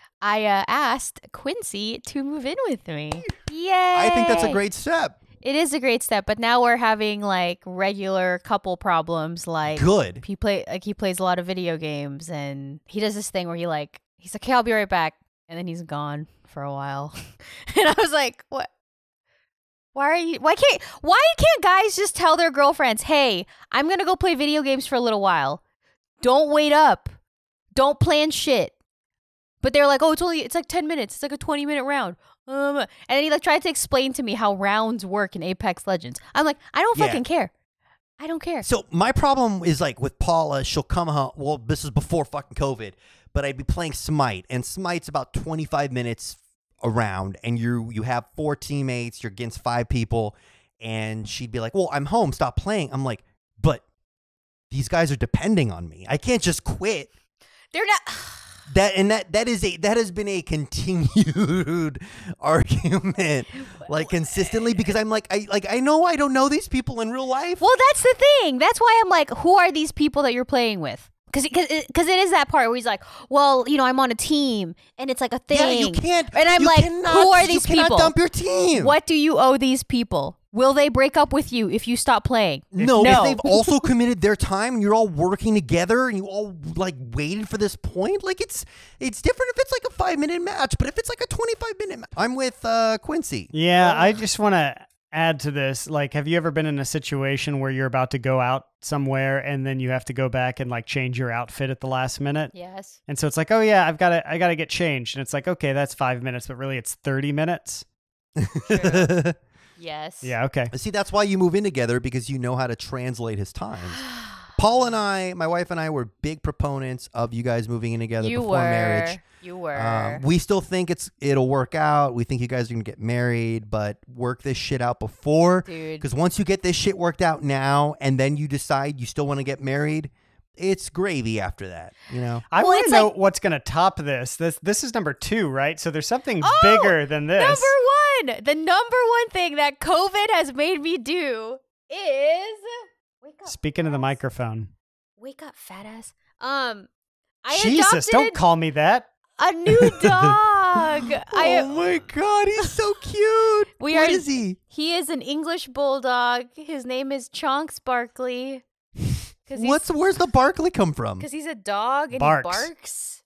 C: I uh, asked Quincy to move in with me. Yay!
A: I think that's a great step.
C: It is a great step, but now we're having like regular couple problems. Like
A: Good.
C: he play like he plays a lot of video games, and he does this thing where he like he's like, "Okay, I'll be right back," and then he's gone for a while, and I was like, "What? Why are you? Why can't? Why can't guys just tell their girlfriends, hey, I'm gonna go play video games for a little while. Don't wait up. Don't plan shit." But they're like, "Oh, it's only it's like ten minutes. It's like a twenty minute round." Um, and then he like tried to explain to me how rounds work in Apex Legends. I'm like, I don't
A: Yeah.
C: fucking care. I don't care.
A: So my problem is like with Paula, she'll come home. Well, this is before fucking COVID, but I'd be playing Smite, and Smite's about twenty-five minutes around, and you you have four teammates, you're against five people, and she'd be like, "Well, I'm home. Stop playing." I'm like, "But these guys are depending on me. I can't just quit."
C: They're not.
A: That and that that is a that has been a continued argument, like consistently, because I'm like I like I know I don't know these people in real life.
C: Well, that's the thing. That's why I'm like, who are these people that you're playing with? Because because it is that part where he's like, well, you know, I'm on a team, and it's like a thing.
A: Yeah, you can't.
C: And I'm
A: you
C: like,
A: cannot-
C: who are these
A: you cannot
C: people?
A: dump your team.
C: What do you owe these people? Will they break up with you if you stop playing?
A: No,
C: No.
A: if they've also committed their time and you're all working together and you all like waited for this point, like it's it's different if it's like a five minute match, but if it's like a twenty-five minute match, I'm with uh, Quincy.
B: Yeah, I just want to add to this. Like, have you ever been in a situation where you're about to go out somewhere and then you have to go back and like change your outfit at the last minute?
C: Yes.
B: And so it's like, oh yeah, I've got to, I got to get changed. And it's like, okay, that's five minutes, but really it's thirty minutes.
C: True. Yes.
B: Yeah. Okay.
A: See, that's why you move in together, because you know how to translate his times. Paul and I, my wife and I, were big proponents of you guys moving in together
C: You
A: before
C: were.
A: marriage.
C: You were.
A: Um, we still think it's it'll work out. We think you guys are gonna get married, but work this shit out before.
C: Dude.
A: Because once you get this shit worked out now, and then you decide you still want to get married, it's gravy after that. You know.
B: I
C: Well,
B: want
C: it's
B: to know
C: like-
B: what's going to top this. This this is number two, right? So there's something
C: Oh,
B: bigger than this.
C: Number one. The number one thing that COVID has made me do is. Wake up.
B: Speaking of the
C: ass.
B: microphone.
C: Wake up, fat ass. Um, I
B: Jesus,
C: adopted
B: don't call me that.
C: a new dog.
A: Oh
C: I
A: my god, he's so cute.
C: We
A: What
C: are-
A: is he?
C: he is an English bulldog. His name is Chonks Barkley. Cause
A: What's where's the Barkley come from?
C: Because he's a dog and
B: Barks.
C: he barks.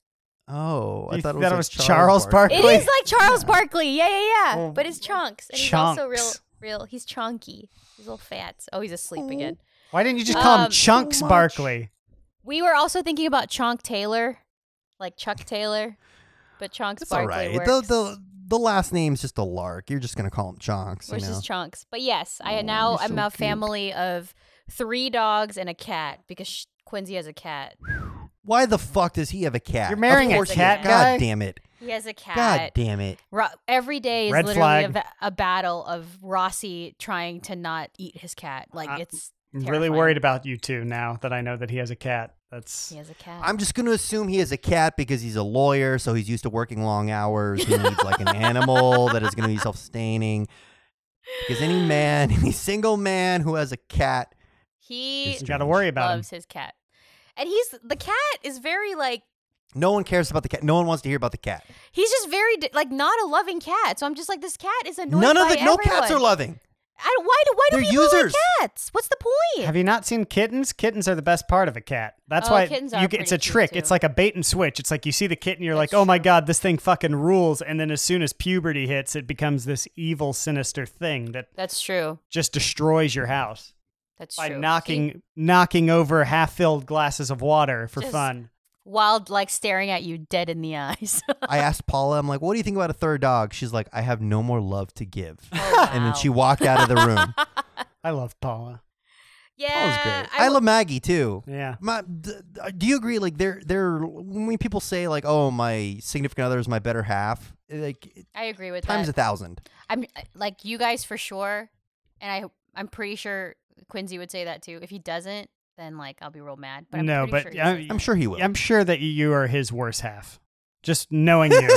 A: Oh, I
B: You
A: thought it was,
B: thought it
A: like
B: was
A: Charles,
B: Charles
A: Barkley.
B: Barkley?
C: It is like Charles
A: Yeah.
C: Barkley. Yeah, yeah, yeah.
B: Well,
C: but it's Chunks. And he's also real,
B: Chunks.
C: real. He's chunky. He's all fat. Oh, he's asleep again.
B: Why didn't you just call him
C: Um,
B: Chunks
A: so much.
B: Barkley?
C: We were also thinking about Chonk Taylor, like Chuck Taylor, but Chonks
A: It's all
C: Barkley
A: right. The,
C: works.
A: the the last name's just a lark. You're just gonna call him Chonks.
C: We're
A: You know?
C: just Chunks. But yes, I
A: Oh,
C: now
A: you're
C: I'm
A: so
C: a family of three dogs and a cat because sh- Quincy has a cat.
A: Why the fuck does he have a cat?
B: You're marrying
A: Of
B: a
A: course he
B: cat
A: does.
B: guy?
A: God damn it.
C: He has a cat.
A: God damn it.
C: Ro- every day is
B: Red
C: literally a,
B: flag.
C: va- a battle of Rossi trying to not eat his cat. Like
B: Uh,
C: it's
B: I'm really
C: terrifying.
B: worried about you two now that I know that he has a cat. That's
C: He has a cat.
A: I'm just gonna assume he has a cat because he's a lawyer, so he's used to working long hours. He needs like an animal that is gonna be self-sustaining. Because any man, any single man who has a cat,
C: he
A: It's
B: you got to worry about him.
C: loves his cat, and he's the cat is very like
A: no one cares about the cat. No one wants to hear about the cat.
C: he's just very di- like not a loving cat. So I'm just like this cat is annoyed
A: None of
C: by
A: the no
C: everyone.
A: cats are loving.
C: I don't, why do why do
A: They're
C: people
A: users.
C: like cats? What's the point?
B: Have you not seen kittens? Kittens are the best part of a cat. That's
C: Oh,
B: why
C: kittens
B: you
C: are
B: get, it's
C: pretty
B: a
C: cute,
B: trick.
C: too.
B: It's like a bait and switch. It's like you see the kitten, you're
C: That's
B: like, oh my
C: true.
B: god, this thing fucking rules. And then as soon as puberty hits, it becomes this evil, sinister thing that
C: That's true.
B: just destroys your house
C: That's
B: by
C: true.
B: knocking
C: See,
B: knocking over half-filled glasses of water for
C: Just-
B: fun.
C: while like staring at you dead in the eyes.
A: I asked Paula, I'm like, what do you think about a third dog? She's like, I have no more love to give.
C: Oh,
A: And then
C: wow.
A: she walked out of the room.
B: I love Paula.
C: yeah,
A: That was great.
C: I
A: I,
C: w-
A: love Maggie too.
B: Yeah.
A: My, d- d- do you agree? Like, they're they're when people say like, "Oh, my significant other is my better half," like
C: I agree with
A: times
C: that.
A: a thousand.
C: I'm like you guys for sure, and I I'm pretty sure Quincy would say that too. If he doesn't, then like I'll be real mad. But I'm
B: No,
C: pretty
B: but
C: sure he
B: I-
C: says
A: I'm
C: that.
A: sure he will.
B: I'm sure that you are his worse half. Just knowing you.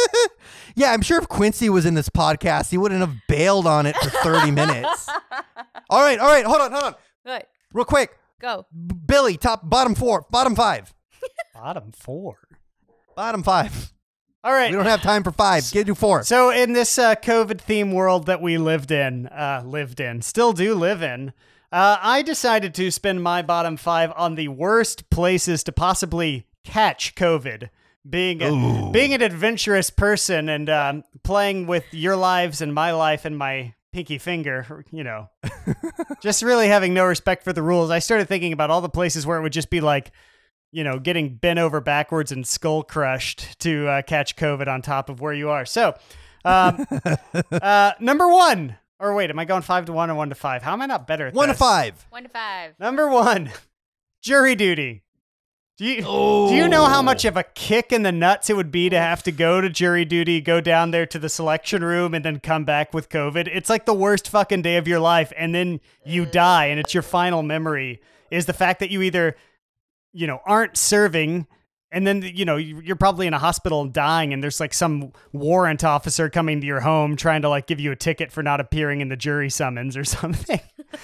A: Yeah, I'm sure if Quincy was in this podcast, he wouldn't have bailed on it for thirty minutes. All right, all right, hold on, hold on,
C: Good.
A: real quick.
C: Go.
A: B- Billy, top, bottom four, bottom five,
B: Bottom four.
A: bottom five.
B: All right.
A: We don't have time for five. Get to four.
B: So in this uh, COVID theme world that we lived in, uh, lived in, still do live in, uh, I decided to spend my bottom five on the worst places to possibly catch COVID. Being a,
A: Ooh.
B: being an adventurous person and um, playing with your lives and my life and my pinky finger, you know, just really having no respect for the rules. I started thinking about all the places where it would just be like, you know, getting bent over backwards and skull crushed to uh, catch COVID on top of where you are. So, um, uh, number one, or wait, am I going five to one or one to five? How am I not better at
A: One to
B: this?
A: five.
C: One to five.
B: Number one, jury duty. Do you, do you know how much of a kick in the nuts it would be to have to go to jury duty, go down there to the selection room, and then come back with COVID? It's like the worst fucking day of your life, and then you die, and it's your final memory is the fact that you either, you know, aren't serving, and then, you know, you- you're probably in a hospital and dying, and there's like some warrant officer coming to your home trying to like give you a ticket for not appearing in the jury summons or something.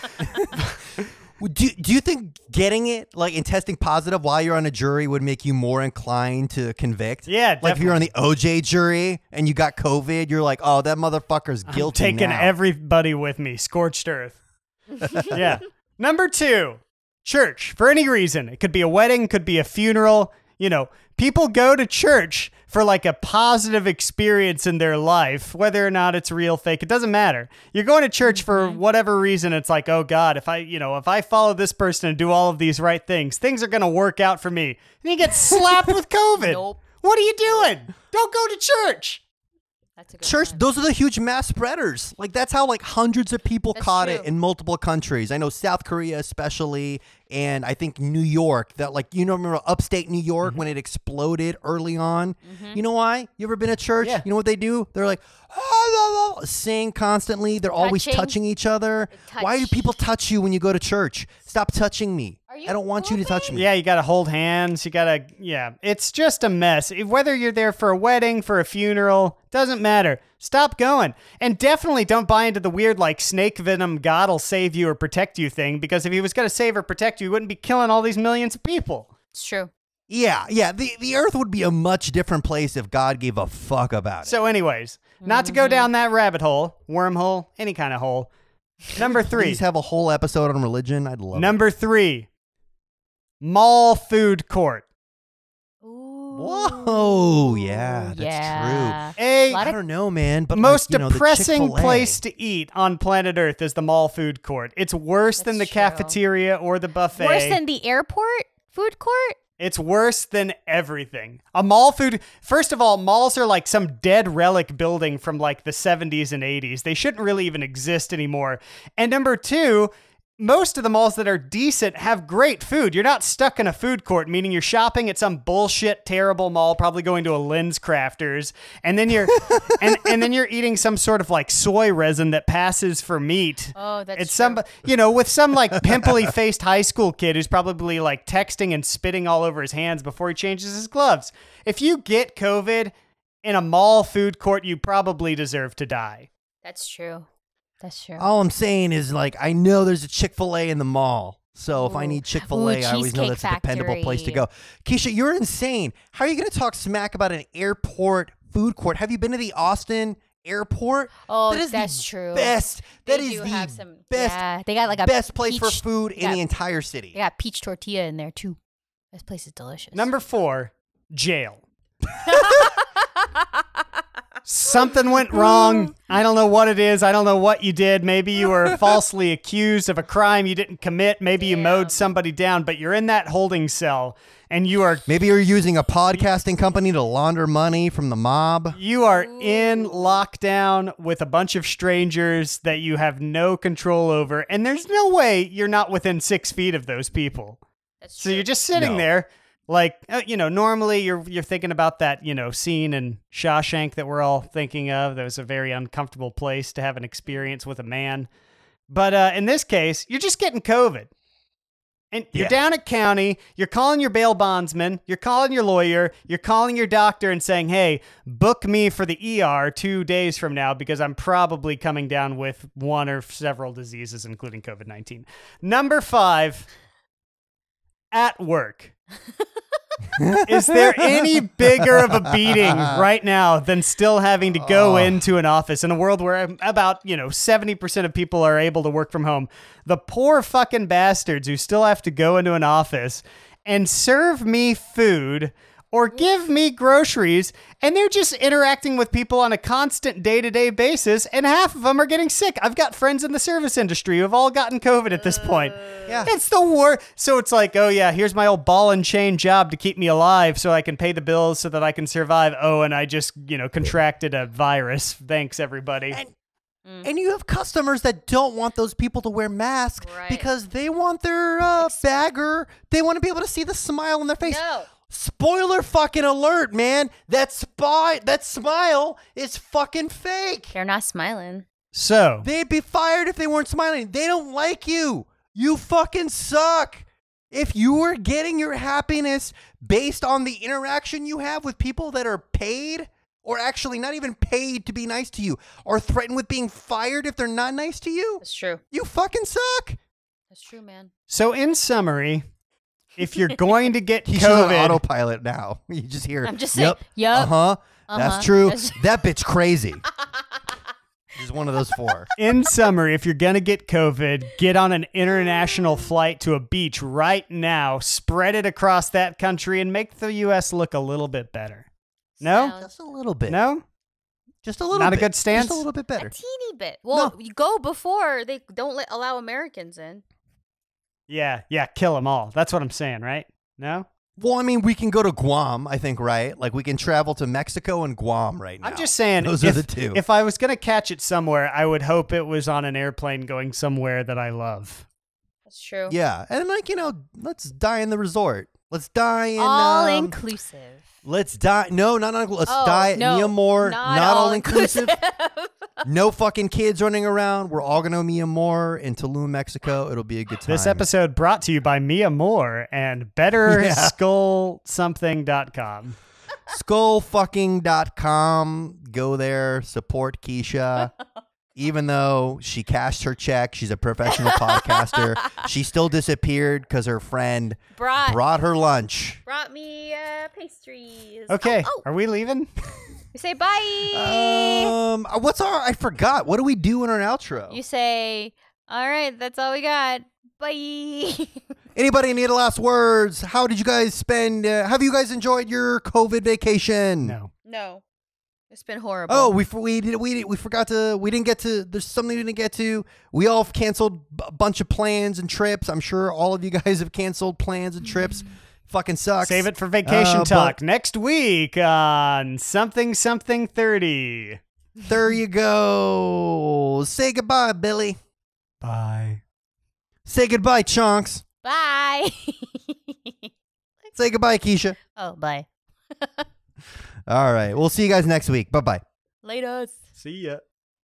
A: Do, do you think getting it, like, and testing positive while you're on a jury would make you more inclined to convict?
B: Yeah,
A: Like, if you're on the O J jury and you got COVID, you're like, oh, that motherfucker's
B: I'm
A: guilty
B: taking
A: now.
B: everybody with me, scorched earth. Yeah. Number two, church. For any reason, it could be a wedding, could be a funeral. You know, people go to church for like a positive experience in their life, whether or not it's real, fake. It doesn't matter. You're going to church for whatever reason. It's like, oh God, if I, you know, if I follow this person and do all of these right things, things are gonna work out for me. And you get slapped with COVID.
C: Nope.
B: What are you doing? Don't go to church.
C: That's a good
A: Church,
C: one.
A: those are the huge mass spreaders. Like, that's how, like, hundreds of people
C: That's
A: caught
C: true.
A: it in multiple countries. I know South Korea especially, and I think New York, that, like, you know, remember upstate New York when it exploded early on?
C: Mm-hmm.
A: You know why? You ever been at church?
B: Yeah.
A: You know what they do? They're like, ah, la, la, sing constantly. They're always
C: Touching.
A: touching each other.
C: They
A: Why do
C: touch.
A: people touch you when you go to church? Stop touching me.
C: Are Are you
A: I don't want you to touch me.
B: Yeah, you got to hold hands. You got to, yeah. It's just a mess. If- Whether you're there for a wedding, for a funeral, doesn't matter. Stop going. And definitely don't buy into the weird, like, snake venom, God will save you or protect you thing, because if he was going to save or protect you, he wouldn't be killing all these millions of people.
C: It's true.
A: Yeah, yeah. The, the earth would be a much different place if God gave a fuck about it.
B: So, anyways, not to go down that rabbit hole, wormhole, any kind of hole. Number three.
A: Please have a whole episode on religion. I'd love
B: Number three. Mall food court.
C: Ooh.
A: Whoa, yeah, that's
C: yeah.
B: A
C: Lot
A: I
C: of-
A: don't know, man. But
B: most
A: like, you know, the
B: depressing
A: Chick-fil-A.
B: place to eat on planet Earth is the mall food court. It's worse than the
C: That's true.
B: cafeteria or the buffet.
C: Worse than the airport food court?
B: It's worse than everything. A mall food. First of all, malls are like some dead relic building from like the seventies and eighties. They shouldn't really even exist anymore. And number two, most of the malls that are decent have great food. You're not stuck in a food court, meaning you're shopping at some bullshit, terrible mall, probably going to a Lens Crafters, and then you're and, and then you're eating some sort of like soy resin that passes for meat.
C: Oh, that's
B: It's
C: true.
B: some, you know, with some like pimply faced high school kid who's probably like texting and spitting all over his hands before he changes his gloves. If you get COVID in a mall food court, you probably deserve to die.
C: That's true. That's true.
A: All I'm saying is, like, I know there's a Chick-fil-A in the mall. So if I
C: Ooh.
A: need Chick-fil-A,
C: Ooh,
A: I always know
C: Cheesecake
A: that's a dependable place to
C: Factory.
A: go. Keisha, you're insane. How are you going to talk smack about an airport food court? Have you been to the Austin airport?
C: Oh,
A: That is
C: that's
A: the
C: true.
A: Best. That
C: They
A: is
C: do
A: the
C: have some,
A: best,
C: Yeah, they got like a
A: best place for
C: peach-
A: food in
C: yeah.
A: the entire city.
C: They got peach tortilla in there too. This place is delicious.
B: Number four, jail. Something went wrong. I don't know what it is. I don't know what you did. Maybe you were falsely accused of a crime you didn't commit. Maybe you
C: Damn.
B: mowed somebody down, but you're in that holding cell and you are
A: Maybe you're using a podcasting company to launder money from the mob.
B: you are in lockdown with a bunch of strangers that you have no control over, and there's no way you're not within six feet of those people.
C: That's
B: So
C: true.
B: you're just sitting
A: No.
B: there, like uh, you know. Normally, you're you're thinking about that you know scene in Shawshank that we're all thinking of. That was a very uncomfortable place to have an experience with a man. But uh, in this case, you're just getting COVID, and you're
A: Yeah.
B: down at county. You're calling your bail bondsman. You're calling your lawyer. You're calling your doctor and saying, "Hey, book me for the E R two days from now because I'm probably coming down with one or several diseases, including COVID nineteen." Number five. At work. Is there any bigger of a beating right now than still having to go
A: Oh.
B: into an office in a world where about, you know, seventy percent of people are able to work from home? The poor fucking bastards who still have to go into an office and serve me food or give me groceries, and they're just interacting with people on a constant day-to-day basis, and half of them are getting sick. I've got friends in the service industry who have all gotten COVID at this point.
A: Yeah.
B: It's the war. So it's like, oh yeah, here's my old ball and chain job to keep me alive so I can pay the bills so that I can survive. Oh, and I just, you know, contracted a virus. Thanks, everybody.
A: And- And you have customers that don't want those people to wear masks
C: Right.
A: because they want their uh, bagger. They want to be able to see the smile on their face.
C: No.
A: Spoiler fucking alert, man. That spy, that smile is fucking fake.
C: They're not smiling.
B: So,
A: They'd be fired if they weren't smiling. They don't like you. You fucking suck. If you were getting your happiness based on the interaction you have with people that are paid, or actually not even paid to be nice to you, or threatened with being fired if they're not nice to you,
C: That's true.
A: you fucking suck.
C: That's true, man.
B: so in summary, if you're going to get
A: He's on
B: COVID,
A: autopilot now. You just hear,
C: I'm just saying,
A: yep,
C: yup,
A: uh-huh,
C: uh-huh.
A: that's true.
C: That's-
A: That bitch crazy. She's one of those four.
B: in summary, if you're going to get COVID, get on an international flight to a beach right now, spread it across that country, and make the U S look a little bit better. No?
C: Sounds-
A: Just a little bit.
B: No?
A: Just a little
B: Not a
A: bit.
B: good stance?
A: Just a little bit better.
C: A teeny bit. Well, you go before they don't let, allow Americans in.
B: Yeah, yeah, kill them all. That's what I'm saying, right? No?
A: Well, I mean, we can go to Guam, I think, right? Like, we can travel to Mexico and Guam right now.
B: I'm just saying,
A: Those
B: if,
A: are the two.
B: if I was going to catch it somewhere, I would hope it was on an airplane going somewhere that I love.
C: That's true.
A: Yeah. And, like, you know, let's die in the resort. Let's die in
C: all
A: um,
C: inclusive.
A: Let's die. No, not not. Let's
C: Oh,
A: die at
C: no,
A: Mia Moore.
C: not
A: Not, all
C: all
A: inclusive.
C: inclusive.
A: No fucking kids running around. We're all gonna Mia Moore in Tulum, Mexico. It'll be a good time.
B: This episode brought to you by Mia Moore and better
A: Yeah.
B: skull something dot com.
A: skull fucking dot com. Go there. Support Keisha. Even though she cashed her check, she's a professional podcaster. She still disappeared because her friend
C: Brought
A: brought her lunch.
C: brought me uh, pastries.
B: Okay,
C: Oh, oh.
B: are we leaving?
C: You say bye.
A: Um, what's our? I forgot. What do we do in our outro?
C: You say, all right, that's all we got. Bye.
A: Anybody need the last words? How did you guys spend? Uh, have you guys enjoyed your COVID vacation?
B: No.
C: No. It's been horrible.
A: Oh, we for- we did we did, we forgot to we didn't get to. There's something we didn't get to. We all canceled a bunch of plans and trips. I'm sure all of you guys have canceled plans and trips. Fucking sucks.
B: Save it for vacation
A: Uh,
B: talk
A: but-
B: next week on something something thirty.
A: There you go. Say goodbye, Billy.
B: Bye.
A: Say goodbye, Chunks.
C: Bye.
A: Say goodbye, Keisha.
C: Oh, bye.
A: All right. We'll see you guys next week. Bye bye.
C: Later.
B: See ya.